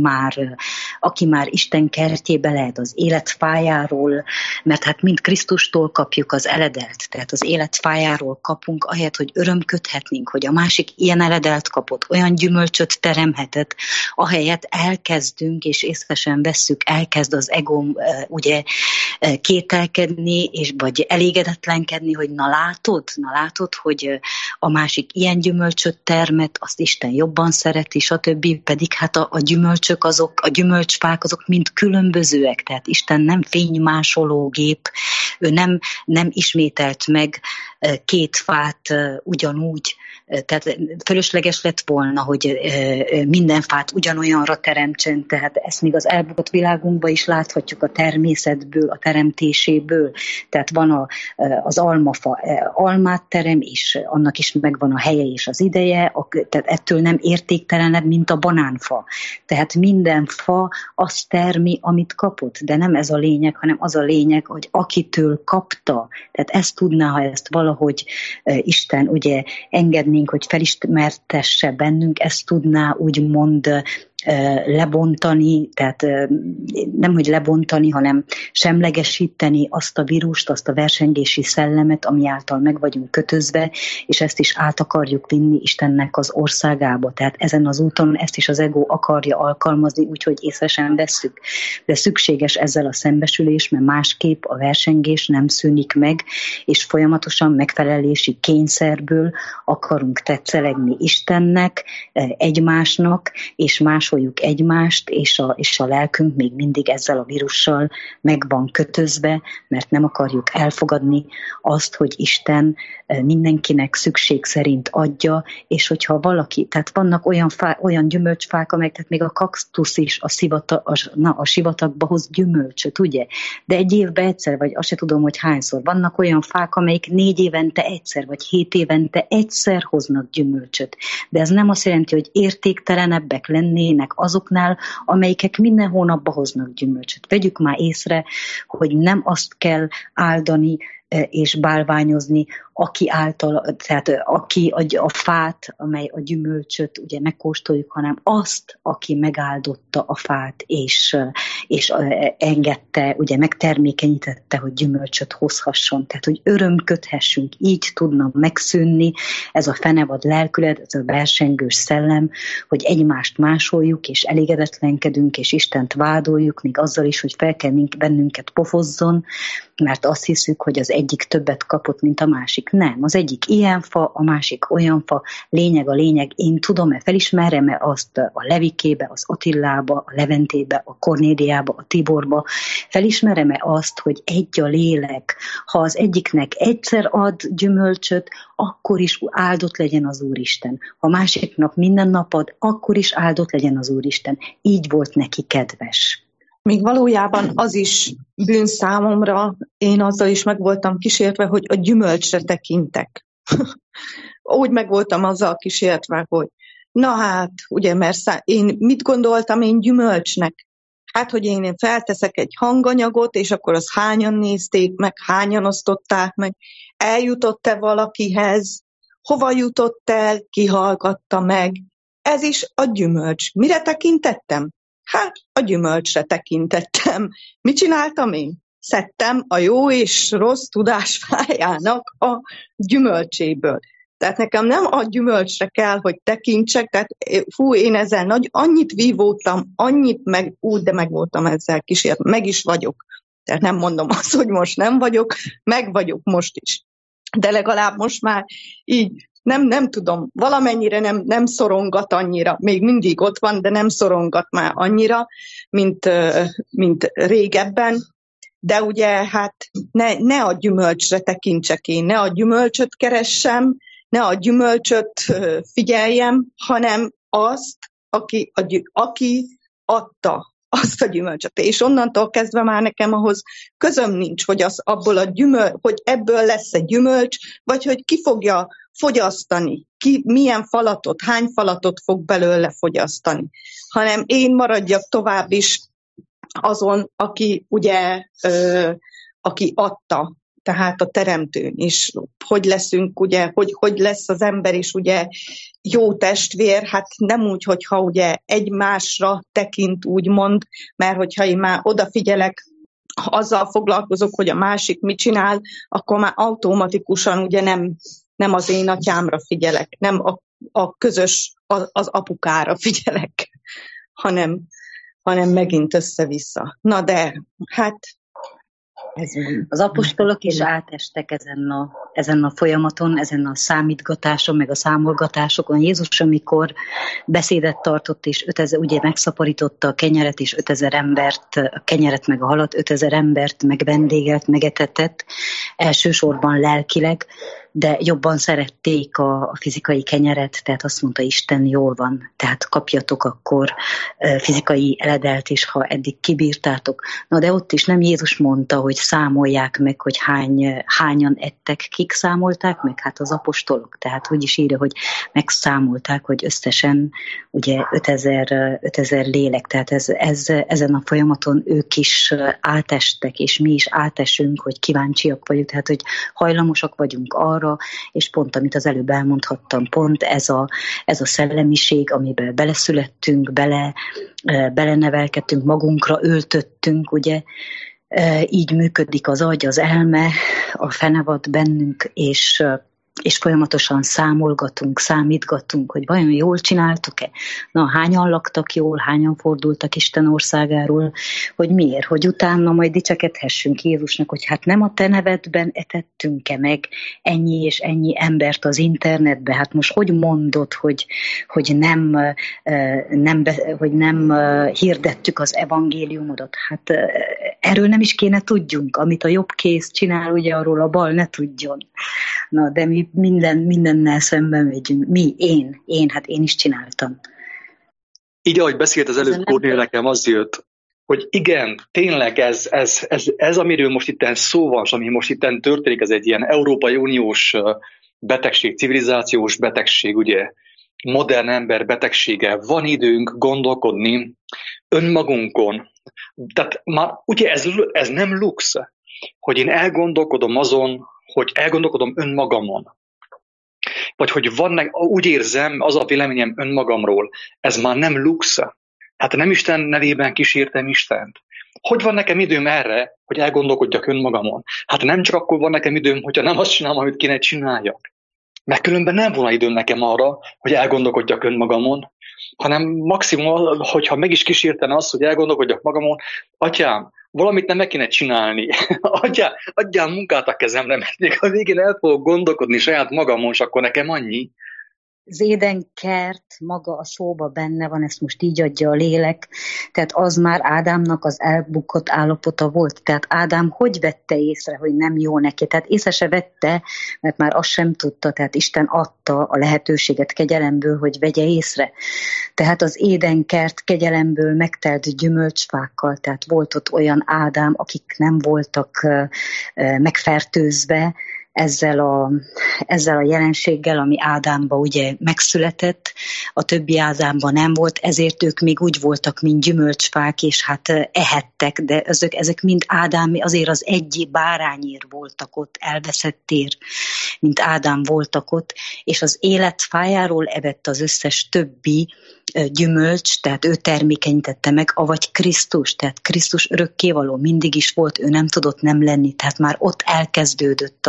aki már Isten kertjébe lehet az életfájáról, mert hát mind Krisztustól kapjuk az eledelt, tehát az életfájáról kapunk, ahelyett, hogy örömködhetnénk, hogy a másik ilyen eledelt kapott, olyan gyümölcsöt teremhetett, ahelyett elkezdünk, és észre sem vesszük, elkezd az ego ugye kételkedni, vagy elégedetlenkedni, hogy na látod, hogy a másik ilyen gyümölcsöt termet, azt Isten jobban szereti, stb. Pedig hát a gyümölcsök a gyümölcsfák azok mind különbözőek, tehát Isten nem fénymásológép, ő nem ismételt meg két fát ugyanúgy, tehát fölösleges lett volna, hogy minden fát ugyanolyanra teremtsen, tehát ezt még az elbukott világunkban is láthatjuk a természetből, a teremtéséből, tehát van az almafa almát terem, és annak is megvan a helye és az ideje, tehát ettől nem értéktelenebb, mint a banánfa. Tehát minden fa azt termi, amit kapott, de nem ez a lényeg, hanem az a lényeg, hogy akitől kapta, tehát ezt tudná, ha ezt valahogy Isten ugye engednénk, hogy felismertesse bennünk, ezt tudná úgymond lebontani, tehát nem, hogy lebontani, hanem semlegesíteni azt a vírust, azt a versengési szellemet, ami által meg vagyunk kötözve, és ezt is át akarjuk vinni Istennek az országába. Tehát ezen az úton ezt is az ego akarja alkalmazni, úgyhogy észre sem vesszük. De szükséges ezzel a szembesülés, mert másképp a versengés nem szűnik meg, és folyamatosan megfelelési kényszerből akarunk tetszelegni Istennek, egymásnak, és más másoljuk egymást, és a lelkünk még mindig ezzel a vírussal meg van kötözve, mert nem akarjuk elfogadni azt, hogy Isten mindenkinek szükség szerint adja, és hogyha valaki, tehát vannak olyan gyümölcsfák, amelyek, tehát még a kaktusz is a sivatagba hoz gyümölcsöt, ugye? De egy évben egyszer, vagy azt se tudom, hogy hányszor. Vannak olyan fák, amelyik 4 évente egyszer, vagy 7 évente egyszer hoznak gyümölcsöt. De ez nem azt jelenti, hogy értéktelenebbek lennének azoknál, amelyikek minden hónapban hoznak gyümölcsöt. Vegyük már észre, hogy nem azt kell áldani és bálványozni, aki a fát, amely a gyümölcsöt ugye megkóstoljuk, hanem azt, aki megáldotta a fát, és engedte, ugye megtermékenyítette, hogy gyümölcsöt hozhasson. Tehát, hogy örömködhessünk, így tudna megszűnni ez a fenevad lelkület, ez a versengős szellem, hogy egymást másoljuk, és elégedetlenkedünk, és Istent vádoljuk, még azzal is, hogy fel kell bennünket pofozzon, mert azt hiszük, hogy az egyik többet kapott, mint a másik. Nem, az egyik ilyen fa, a másik olyan fa, lényeg a lényeg, én tudom-e, felismerem-e azt a Levikébe, az Attilába, a Leventébe, a Kornéliába, a Tiborba, felismerem-e azt, hogy egy a lélek, ha az egyiknek egyszer ad gyümölcsöt, akkor is áldott legyen az Úristen. Ha másiknak minden nap ad, akkor is áldott legyen az Úristen. Így volt neki kedves. Még valójában az is bűn számomra, én azzal is meg voltam kísértve, hogy a gyümölcsre tekintek. Úgy meg voltam azzal kísértve, hogy na hát, ugye, mert én mit gondoltam én gyümölcsnek? Hát, hogy én felteszek egy hanganyagot, és akkor azt hányan nézték meg, hányan osztották meg, eljutott-e valakihez, hova jutott el, ki hallgatta meg. Ez is a gyümölcs. Mire tekintettem? Hát a gyümölcsre tekintettem. Mit csináltam én? Szedtem a jó és rossz tudásfájának a gyümölcséből. Tehát nekem nem a gyümölcsre kell, hogy tekintsek, tehát én ezzel annyit vívódtam, de meg voltam ezzel kísértve, meg is vagyok. Tehát nem mondom azt, hogy most nem vagyok, meg vagyok most is. De legalább most már így nem tudom, valamennyire nem szorongat annyira, még mindig ott van, de nem szorongat már annyira, mint régebben. De ugye hát ne a gyümölcsre tekintsek én, ne a gyümölcsöt keressem, ne a gyümölcsöt figyeljem, hanem azt, aki adta azt a gyümölcsöt. És onnantól kezdve már nekem ahhoz közöm nincs, hogy hogy ebből lesz egy gyümölcs, vagy hogy ki fogja fogyasztani, ki milyen falatot, hány falatot fog belőle fogyasztani. Hanem én maradjak tovább is azon, aki ugye, aki adta, tehát a teremtőn is. Hogy leszünk, ugye, hogy lesz az ember is ugye jó testvér, hát nem úgy, hogyha ugye egymásra tekint, úgymond, mert hogyha én már odafigyelek, azzal foglalkozok, hogy a másik mit csinál, akkor már automatikusan ugye nem az én atyámra figyelek, nem a közös, az apukára figyelek, hanem megint össze-vissza. Na de, hát az apostolok is átestek ezen a folyamaton, ezen a számítgatáson, meg a számolgatásokon. Jézus, amikor beszédet tartott, és 5000, ugye megszaporította a kenyeret, és 5000 embert, a kenyeret meg a halat, 5000 embert megvendégelt, megetetett, elsősorban lelkileg, de jobban szerették a fizikai kenyeret, tehát azt mondta Isten, jól van, tehát kapjatok akkor fizikai eledelt is, ha eddig kibírtátok. Na de ott is nem Jézus mondta, hogy számolják meg, hogy hányan ettek, kik számolták meg, hát az apostolok, tehát úgy is írja, hogy megszámolták, hogy összesen ugye 5000 lélek, tehát ezen a folyamaton ők is átestek, és mi is átesünk, hogy kíváncsiak vagyunk, tehát hogy hajlamosak vagyunk arra, és pont, amit az előbb elmondhattam, pont ez a szellemiség, amiben beleszülettünk, belenevelkedtünk, magunkra öltöttünk, ugye, így működik az agy, az elme, a fenevad bennünk, és és folyamatosan számítgatunk, hogy vajon jól csináltuk-e? Na, hányan laktak jól, hányan fordultak Isten országáról, hogy miért, hogy utána majd dicsekedhessünk Jézusnak, hogy hát nem a te nevedben etettünk-e meg ennyi és ennyi embert az internetbe, hát most hogy mondod, hogy nem hirdettük az evangéliumodat? Hát erről nem is kéne tudjunk, amit a jobb kéz csinál, ugye arról a bal ne tudjon. Na, de mi mindennel szemben megyünk. Hát én is csináltam. Így, ahogy beszélt az előbb Kornél, nekem az jött, hogy igen, tényleg ez amiről most itten szó van, és ami most itten történik, ez egy ilyen Európai Uniós betegség, civilizációs betegség, ugye, modern ember betegsége. Van időnk gondolkodni önmagunkon. Tehát már ugye ez nem lux, hogy én elgondolkodom azon, hogy elgondolkodom önmagamon. Vagy hogy úgy érzem, az a véleményem önmagamról, ez már nem lux. Hát nem Isten nevében kísértem Istent. Hogy van nekem időm erre, hogy elgondolkodjak önmagamon? Hát nem csak akkor van nekem időm, hogyha nem azt csinálom, amit kéne csináljak. Mert különben nem volna időm nekem arra, hogy elgondolkodjak önmagamon, hanem maximum, hogyha meg is kísértene azt, hogy elgondolkodjak magamon, atyám, valamit nem meg kéne csinálni. Adjál munkát a kezemre, mert még a végén el fogok gondolkodni saját magamon, és akkor nekem annyi. Az édenkert maga a szóba benne van, ezt most így adja a lélek, tehát az már Ádámnak az elbukott állapota volt. Tehát Ádám hogy vette észre, hogy nem jó neki? Tehát észre se vette, mert már azt sem tudta, tehát Isten adta a lehetőséget kegyelemből, hogy vegye észre. Tehát az édenkert kegyelemből megtelt gyümölcsfákkal, tehát volt ott olyan Ádám, akik nem voltak megfertőzve, ezzel a jelenséggel, ami Ádámba ugye megszületett, a többi Ádámban nem volt, ezért ők még úgy voltak, mint gyümölcsfák, és hát ehettek, de ezek mind Ádám, azért az egy bárányér voltak ott, elveszettér, mint Ádám voltak ott, és az élet fájáról evett az összes többi gyümölcs, tehát ő termékenyítette meg, avagy Krisztus, tehát Krisztus örökkévaló mindig is volt, ő nem tudott nem lenni, tehát már ott elkezdődött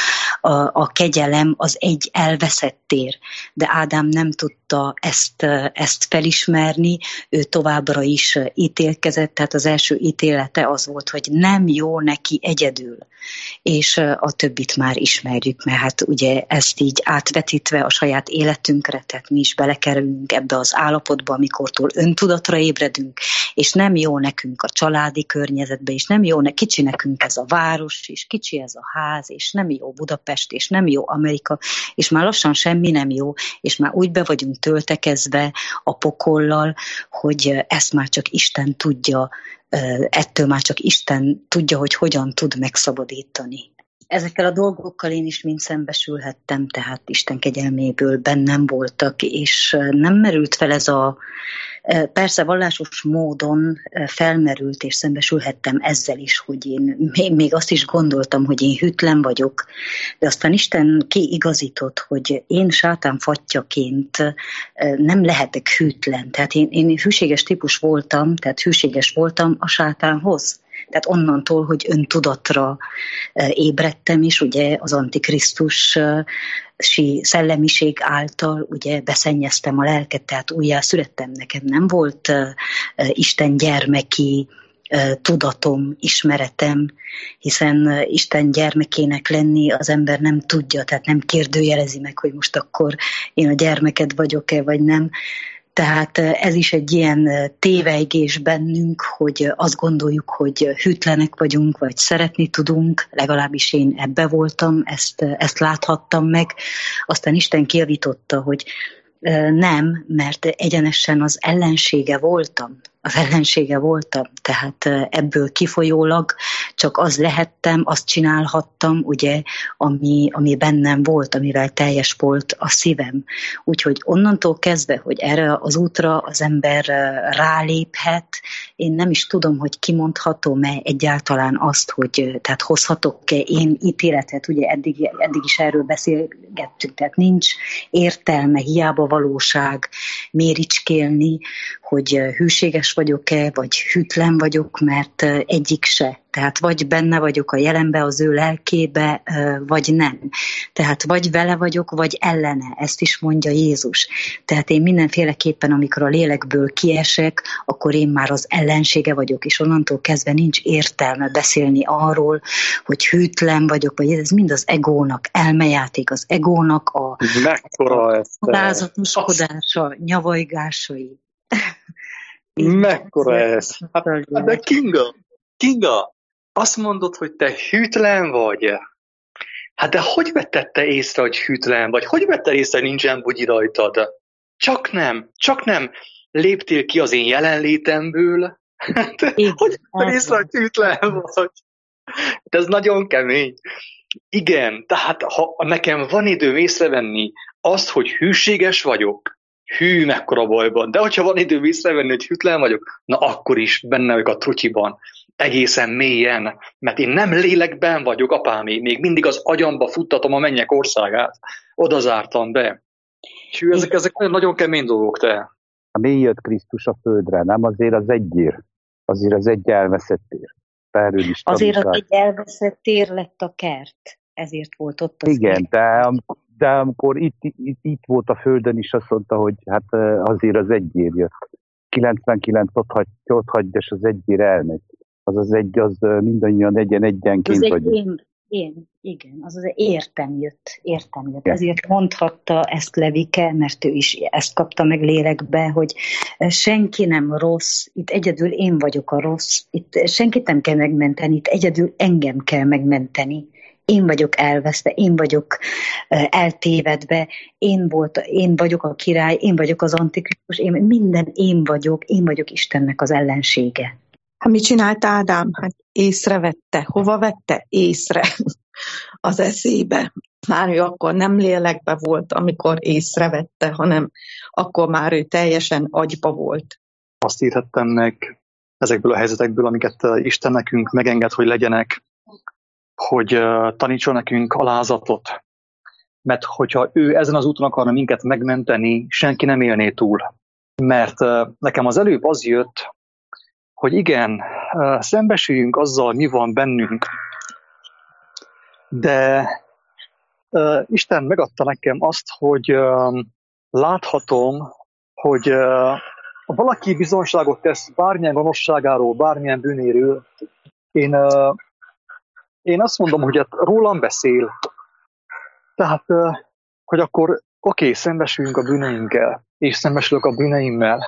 a kegyelem, az egy elveszett tér, de Ádám nem tudta ezt felismerni, ő továbbra is ítélkezett, tehát az első ítélete az volt, hogy nem jó neki egyedül, és a többit már ismerjük, mert hát ugye ezt így átvetítve a saját életünkre, tehát mi is belekerülünk ebbe az állapotba, amikortól öntudatra ébredünk, és nem jó nekünk a családi környezetbe, és nem jó, kicsi nekünk ez a város, és kicsi ez a ház, és nem jó Budapest, és nem jó Amerika, és már lassan semmi nem jó, és már úgy be vagyunk töltekezve a pokollal, hogy ezt már csak Isten tudja, ettől már csak Isten tudja, hogy hogyan tud megszabadítani. Ezekkel a dolgokkal én is mind szembesülhettem, tehát Isten kegyelméből bennem voltak, és nem merült fel ez persze vallásos módon felmerült, és szembesülhettem ezzel is, hogy én még azt is gondoltam, hogy én hűtlen vagyok, de aztán Isten kiigazított, hogy én sátán fattyaként nem lehetek hűtlen. Tehát én hűséges típus voltam, tehát hűséges voltam a sátánhoz. Tehát onnantól, hogy öntudatra ébredtem is, ugye az antikrisztusi szellemiség által ugye beszennyeztem a lelket, tehát újjá születtem, nekem nem volt Isten gyermeki tudatom, ismeretem, hiszen Isten gyermekének lenni az ember nem tudja, tehát nem kérdőjelezi meg, hogy most akkor én a gyermeked vagyok-e, vagy nem. Tehát ez is egy ilyen tévejgés bennünk, hogy azt gondoljuk, hogy hűtlenek vagyunk, vagy szeretni tudunk, legalábbis én ebbe voltam, ezt láthattam meg. Aztán Isten kijavította, hogy nem, mert egyenesen az ellensége voltam, tehát ebből kifolyólag csak az lehettem, azt csinálhattam, ugye, ami bennem volt, amivel teljes volt a szívem. Úgyhogy onnantól kezdve, hogy erre az útra az ember ráléphet, én nem is tudom, hogy kimondhatom-e egyáltalán azt, hogy tehát hozhatok-e én ítéletet, ugye eddig is erről beszélgettünk, tehát nincs értelme, hiába valóság méricskélni, hogy hűséges vagyok-e, vagy hűtlen vagyok, mert egyik se. Tehát vagy benne vagyok a jelenbe, az ő lelkébe, vagy nem. Tehát vagy vele vagyok, vagy ellene. Ezt is mondja Jézus. Tehát én mindenféleképpen, amikor a lélekből kiesek, akkor én már az ellensége vagyok, és onnantól kezdve nincs értelme beszélni arról, hogy hűtlen vagyok, vagy ez mind az egónak, elmejáték az egónak, a alázatoskodása, nyavajgásai. Mekkora ez? De Kinga, azt mondod, hogy te hűtlen vagy. Hát de hogy vetted te észre, hogy hűtlen vagy? Hogy vetted észre, hogy nincsen bugyi rajtad? Csak nem léptél ki az én jelenlétemből. Hát, hogy vetted észre, hogy hűtlen vagy? De ez nagyon kemény. Igen, tehát ha nekem van időm észrevenni azt, hogy hűséges vagyok, hű, mekkora bajban. De hogyha van időm észrevenni, hogy hűtlen vagyok, na akkor is benne vagyok a trutyiban. Egészen mélyen, mert én nem lélekben vagyok, apámé, még mindig az agyamba futtatom a mennyek országát. Oda zártam be. Hű, ezek nagyon kemény dolgok, te. Miért jött Krisztus a földre? Nem azért az egyért. Azért az egy elveszett tér. Azért az egy elveszett tér lett a kert. Ezért volt ott az. Igen, de amikor itt volt a földön is, azt mondta, hogy hát azért az egyért jött. 99 ott hagyja, és az egyért elmegy. Az egy, az mindannyian egyenként vagyunk. Igen, az értem jött. Igen. Ezért mondhatta ezt Levike, mert ő is ezt kapta meg lélekbe, hogy senki nem rossz, itt egyedül én vagyok a rossz, itt senkit nem kell megmenteni, itt egyedül engem kell megmenteni. Én vagyok elveszve, én vagyok eltévedve, én vagyok a király, én vagyok az antikrisztus, én vagyok Istennek az ellensége. Hát mit csinált Ádám? Hát észrevette. Hova vette? Észre. Az eszébe. Már ő akkor nem lélekbe volt, amikor észrevette, hanem akkor már ő teljesen agyba volt. Azt írhattam meg ezekből a helyzetekből, amiket Isten nekünk megenged, hogy legyenek, hogy tanítson nekünk alázatot. Mert hogyha ő ezen az úton akarna minket megmenteni, senki nem élné túl. Mert nekem az előbb az jött, hogy igen, szembesüljünk azzal, mi van bennünk, de Isten megadta nekem azt, hogy láthatom, hogy valaki bizonyságot tesz bármilyen gonoszságáról, bármilyen bűnéről. Én azt mondom, hogy rólam beszél. Tehát, hogy akkor oké, szembesüljünk a bűneinkkel, és szembesülök a bűneimmel,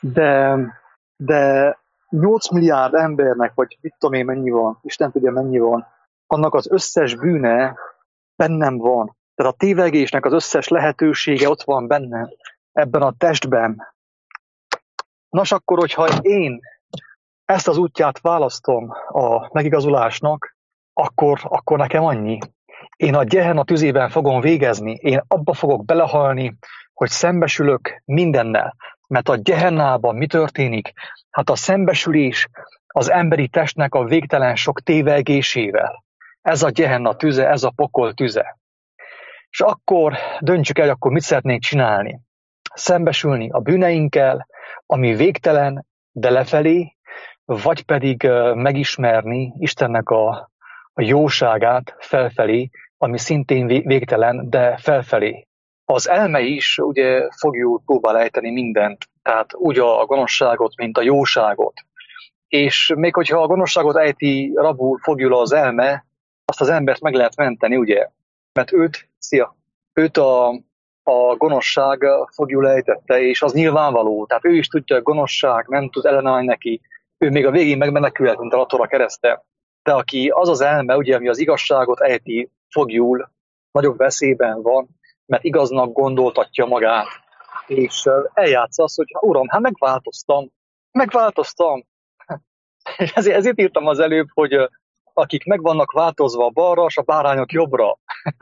de 8 milliárd embernek, vagy mit tudom én mennyi van, Isten tudja mennyi van, annak az összes bűne bennem van. Tehát a tévegésnek az összes lehetősége ott van bennem, ebben a testben. Nos, akkor, hogyha én ezt az útját választom a megigazulásnak, akkor nekem annyi. Én a Gehenna tüzében fogom végezni, én abba fogok belehalni, hogy szembesülök mindennel. Mert a Gehennában mi történik? Hát a szembesülés az emberi testnek a végtelen sok tévegésével. Ez a Gehenna tüze, ez a pokol tüze. És akkor döntsük el, hogy akkor mit szeretnénk csinálni. Szembesülni a bűneinkkel, ami végtelen, de lefelé, vagy pedig megismerni Istennek a jóságát felfelé, ami szintén végtelen, de felfelé. Az elme is ugye fogjul próbál ejteni mindent, tehát úgy a gonoszságot, mint a jóságot. És még hogyha a gonoszságot ejti rabul fogjul az elme, azt az embert meg lehet menteni, ugye? Mert őt a gonoszság fogjul ejtette, és az nyilvánvaló. Tehát ő is tudja, hogy a gonoszság nem tud ellenállni neki. Ő még a végén megmenekülhet, mint a latora kereszte. De aki az az elme, ugye, ami az igazságot ejti fogjul, nagyobb veszélyben van, mert igaznak gondoltatja magát. És eljátsza azt, hogy uram, hát megváltoztam. És ezért írtam az előbb, hogy akik meg vannak változva balra, és a bárányok jobbra.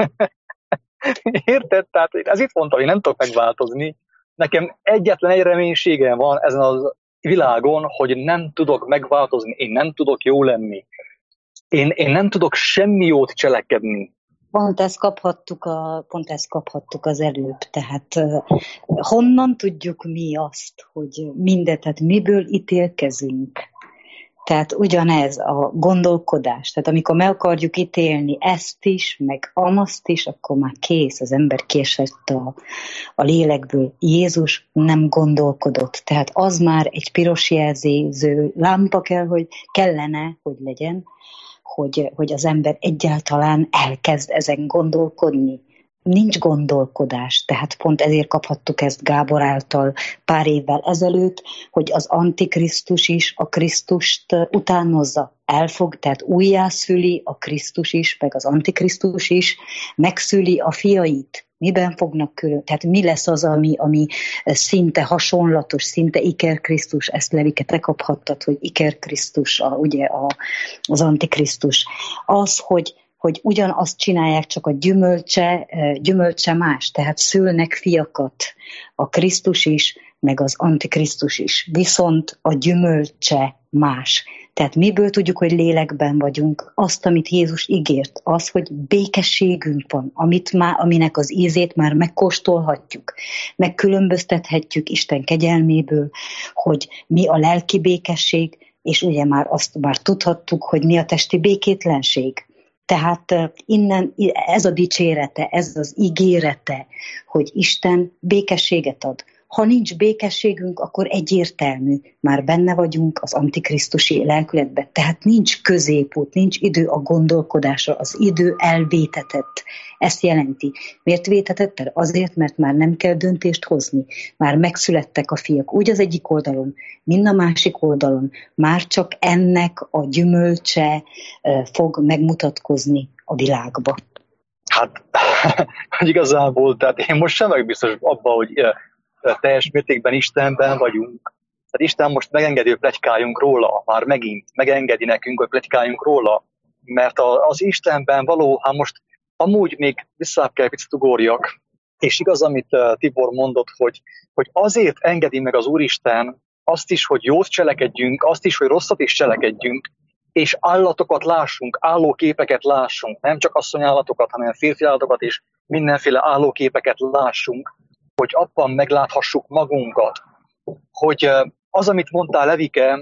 Érted? Tehát ezért mondtam, hogy nem tudok megváltozni. Nekem egyetlen egy reménységem van ezen a világon, hogy nem tudok megváltozni, én nem tudok jó lenni. Én nem tudok semmi jót cselekedni. Pont ezt kaphattuk az előbb. Tehát honnan tudjuk mi azt, hogy tehát miből ítélkezünk? Tehát ugyanez a gondolkodás. Tehát amikor meg akarjuk ítélni ezt is, meg amazt is, akkor már kész, az ember kiesett a lélekből. Jézus nem gondolkodott. Tehát az már egy piros jelző lámpa kellene, hogy legyen, hogy az ember egyáltalán elkezd ezen gondolkodni. Nincs gondolkodás, tehát pont ezért kaphattuk ezt Gábor által pár évvel ezelőtt, hogy az Antikrisztus is a Krisztust utánozza, tehát újjászüli a Krisztus is, meg az Antikrisztus is, megszüli a fiait. Miben fognak külön? Tehát mi lesz az, ami szinte hasonlatos, szinte Iker Krisztus, ezt Levike, te kaphattad, hogy Iker Krisztus, ugye az Antikrisztus. Az, hogy ugyanazt csinálják, csak a gyümölcse más, tehát szülnek fiakat, a Krisztus is, meg az Antikrisztus is, viszont a gyümölcse más. Tehát miből tudjuk, hogy lélekben vagyunk? Azt, amit Jézus ígért, az, hogy békességünk van, aminek az ízét már megkóstolhatjuk, megkülönböztethetjük Isten kegyelméből, hogy mi a lelki békesség, és ugye azt már tudhattuk, hogy mi a testi békétlenség. Tehát innen ez a dicsérete, ez az ígérete, hogy Isten békességet ad. Ha nincs békességünk, akkor egyértelmű, már benne vagyunk az antikrisztusi lelkületben. Tehát nincs középút, nincs idő a gondolkodásra, az idő elvétetett. Ezt jelenti. Miért vétetett? Azért, mert már nem kell döntést hozni. Már megszülettek a fiak úgy az egyik oldalon, mind a másik oldalon. Már csak ennek a gyümölcse fog megmutatkozni a világba. Hát, hogy igazából, tehát én most sem biztos abban, hogy teljes mértékben Istenben vagyunk. Tehát Isten most megengedi, hogy pletykáljunk róla, már megint megengedi nekünk, hogy pletykáljunk róla, mert az Istenben való, hát most amúgy még vissza kell picit ugorjak, és igaz, amit Tibor mondott, hogy azért engedi meg az Úristen azt is, hogy jót cselekedjünk, azt is, hogy rosszat is cselekedjünk, és állatokat lássunk, állóképeket lássunk, nem csak asszonyállatokat, hanem férfi állatokat és mindenféle állóképeket lássunk, hogy abban megláthassuk magunkat. Hogy az, amit mondtál, Levike,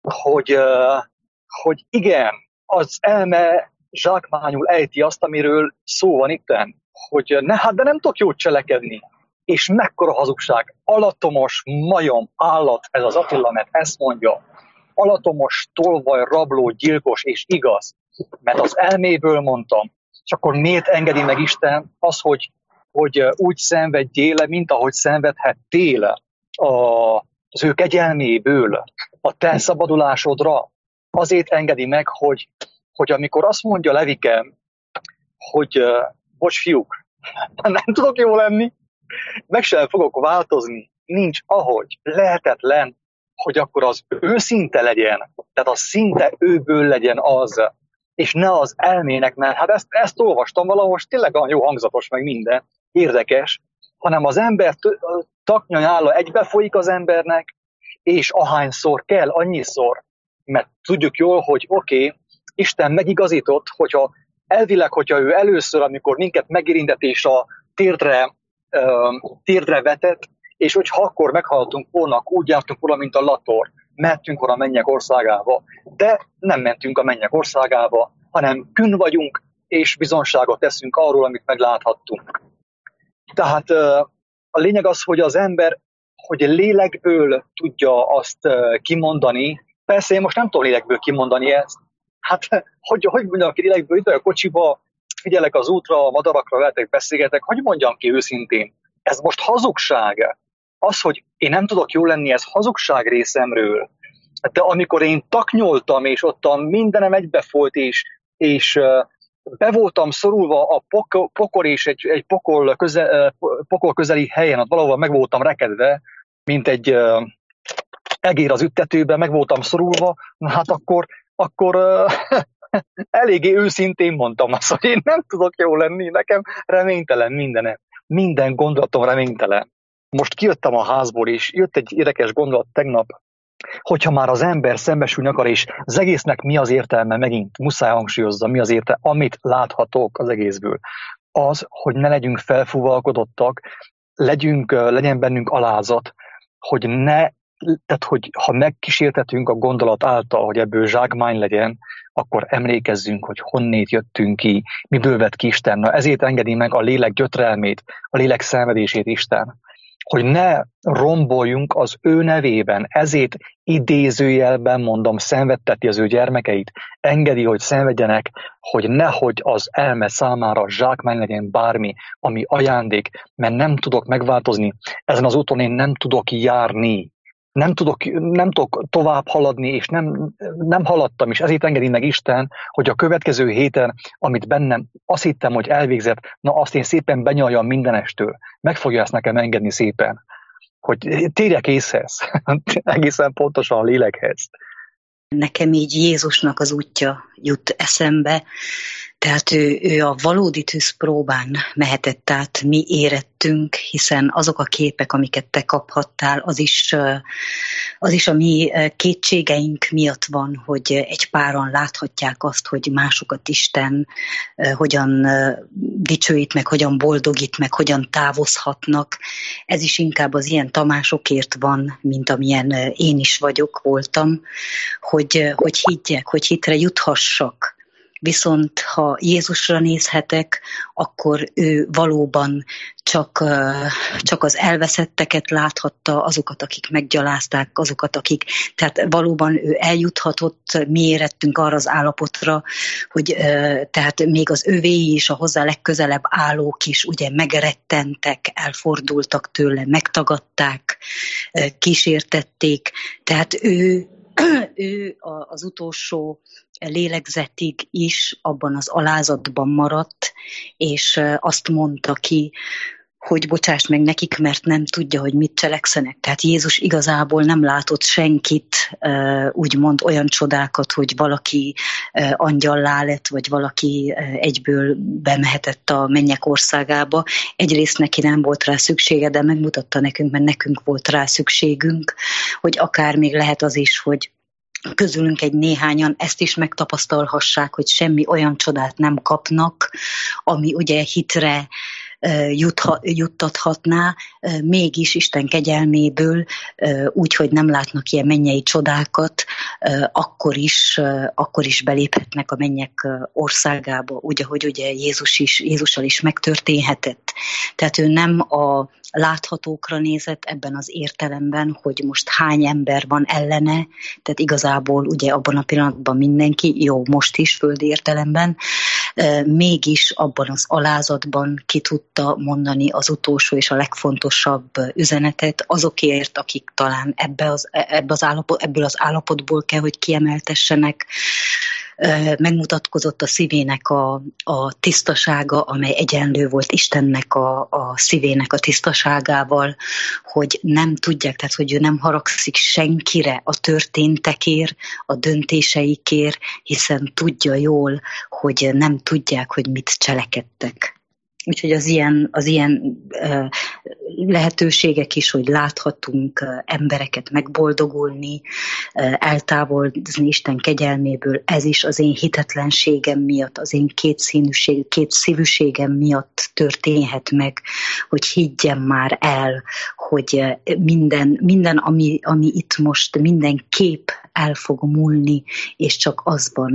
hogy igen, az elme zsákmányul ejti azt, amiről szó van itten, hogy de nem tudok jót cselekedni. És mekkora hazugság, alatomos majom állat, ez az Attila, mert ezt mondja, alatomos, tolvaj, rabló, gyilkos és igaz, mert az elméből mondtam, és akkor miért engedi meg Isten az, hogy úgy szenvedjél, mint ahogy szenvedhettél az ő kegyelméből, a te szabadulásodra. Azért engedi meg, hogy amikor azt mondja Levike, hogy bocs fiúk, nem tudok jó lenni, meg sem fogok változni, nincs ahogy, lehetetlen, hogy akkor az őszinte legyen, tehát a szinte őből legyen az, és ne az elmének, mert hát ezt olvastam valahol, tényleg olyan jó hangzatos, meg minden, érdekes, hanem az ember taknyanyála egybefolyik az embernek, és ahányszor kell, annyiszor, mert tudjuk jól, hogy oké, Isten megigazított, hogyha ő először, amikor minket megérintett és a térdre vetett, és hogyha akkor meghaltunk volna, úgy jártunk volna, mint a Lator, mentünk volna a mennyek országába, de nem mentünk a mennyek országába, hanem künn vagyunk, és bizonságot teszünk arról, amit megláthattunk. Tehát a lényeg az, hogy az ember, hogy lélekből tudja azt kimondani. Persze én most nem tudom lélekből kimondani ezt. Hát, hogy mondjam ki lélekből, itt a kocsiba, figyelek az útra, a madarakra, veletek beszélgetek, hogy mondjam ki őszintén. Ez most hazugság. Az, hogy én nem tudok jól lenni, ez hazugság részemről. De amikor én taknyoltam, és ottan mindenem egybefolyt, és be voltam szorulva a pokol és egy pokol közeli helyen, ott valahol meg voltam rekedve, mint egy egér az üttetőben, meg voltam szorulva, hát akkor eléggé őszintén mondtam azt, hogy én nem tudok jól lenni, nekem reménytelen mindenem. Minden gondolatom reménytelen. Most kijöttem a házból, és jött egy érdekes gondolat tegnap, Hogyha már az ember szembesülni akar, és az egésznek mi az értelme, megint muszáj hangsúlyozza, mi az értelme, amit láthatok az egészből, az, hogy ne legyünk felfúvalkodottak, legyen bennünk alázat, tehát hogy ha megkísértetünk a gondolat által, hogy ebből zsákmány legyen, akkor emlékezzünk, hogy honnét jöttünk ki, miből vett ki Isten. Na, ezért engedi meg a lélek gyötrelmét, a lélek szenvedését Isten. Hogy ne romboljunk az ő nevében, ezért idézőjelben mondom, szenvedteti az ő gyermekeit, engedi, hogy szenvedjenek, hogy nehogy az elme számára zsákmány legyen bármi, ami ajándék, mert nem tudok megváltozni, ezen az úton én nem tudok járni. Nem tudok tovább haladni, és nem haladtam, és ezért engedi meg Isten, hogy a következő héten, amit bennem azt hittem, hogy elvégzett, na azt én szépen benyaljam mindenestől. Meg fogja ezt nekem engedni szépen, hogy térjek észhez, egészen pontosan a lélekhez. Nekem így Jézusnak az útja jut eszembe, tehát ő a valódi tűzpróbán mehetett át, mi érettünk, hiszen azok a képek, amiket te kaphattál, az is a mi kétségeink miatt van, hogy egy páran láthatják azt, hogy másokat Isten hogyan dicsőít meg, hogyan boldogít meg, hogyan távozhatnak. Ez is inkább az ilyen Tamásokért van, mint amilyen én is voltam, hogy higgyek, hogy hitre juthassak. Viszont ha Jézusra nézhetek, akkor ő valóban csak az elveszetteket láthatta, azokat, akik meggyalázták, tehát valóban ő eljuthatott, mi érettünk arra az állapotra, hogy tehát még az övéi is, a hozzá legközelebb állók is ugye megrettentek, elfordultak tőle, megtagadták, kísértették, tehát ő az utolsó lélegzetig is abban az alázatban maradt, és azt mondta ki, hogy bocsáss meg nekik, mert nem tudja, hogy mit cselekszenek. Tehát Jézus igazából nem látott senkit, úgymond olyan csodákat, hogy valaki angyallá lett, vagy valaki egyből bemehetett a mennyek országába. Egyrészt neki nem volt rá szüksége, de megmutatta nekünk, mert nekünk volt rá szükségünk, hogy akár még lehet az is, hogy közülünk egy néhányan ezt is megtapasztalhassák, hogy semmi olyan csodát nem kapnak, ami ugye hitre juttathatná, mégis Isten kegyelméből, úgy, hogy nem látnak ilyen mennyei csodákat, akkor is beléphetnek a mennyek országába, úgy, ahogy ugye Jézussal is megtörténhetett. Tehát ő nem a láthatókra nézett ebben az értelemben, hogy most hány ember van ellene, tehát igazából ugye abban a pillanatban mindenki, jó, most is földi értelemben, mégis abban az alázatban ki tudta mondani az utolsó és a legfontosabb üzenetet azokért, akik talán ebből az állapotból kell, hogy kiemeltessenek. Megmutatkozott a szívének a tisztasága, amely egyenlő volt Istennek a szívének a tisztaságával, hogy nem tudják, tehát hogy ő nem haragszik senkire a történtekért, a döntéseikért, hiszen tudja jól, hogy nem tudják, hogy mit cselekedtek. Úgyhogy az ilyen lehetőségek is, hogy láthatunk embereket megboldogulni, eltávolozni Isten kegyelméből, ez is az én hitetlenségem miatt, az én kétszívűségem miatt történhet meg, hogy higgyem már el, hogy minden ami itt most, minden kép el fog múlni, és csak az van,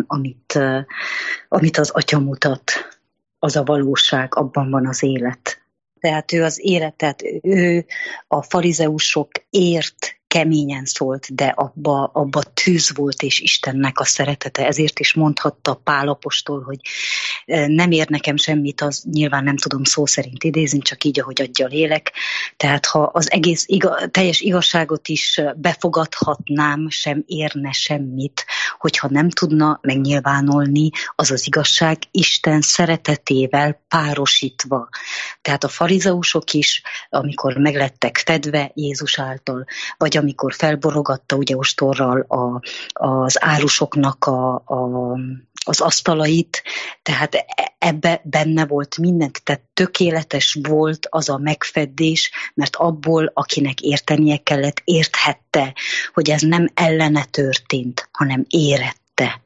amit az Atya mutat. Az a valóság, abban van az élet. Tehát ő az életet, ő a farizeusokért keményen szólt, de abba tűz volt, és Istennek a szeretete. Ezért is mondhatta Pál apostol, hogy nem ér nekem semmit, az nyilván nem tudom szó szerint idézni, csak így, ahogy adja a lélek. Tehát ha az egész teljes igazságot is befogadhatnám, sem érne semmit, hogyha nem tudna megnyilvánulni az az igazság Isten szeretetével párosítva. Tehát a farizeusok is, amikor meglettek fedve Jézus által, vagy amikor felborogatta ugye ostorral az árusoknak az asztalait, tehát ebbe benne volt mindent, tehát tökéletes volt az a megfedés, mert abból, akinek értenie kellett, érthette, hogy ez nem ellene történt, hanem érette.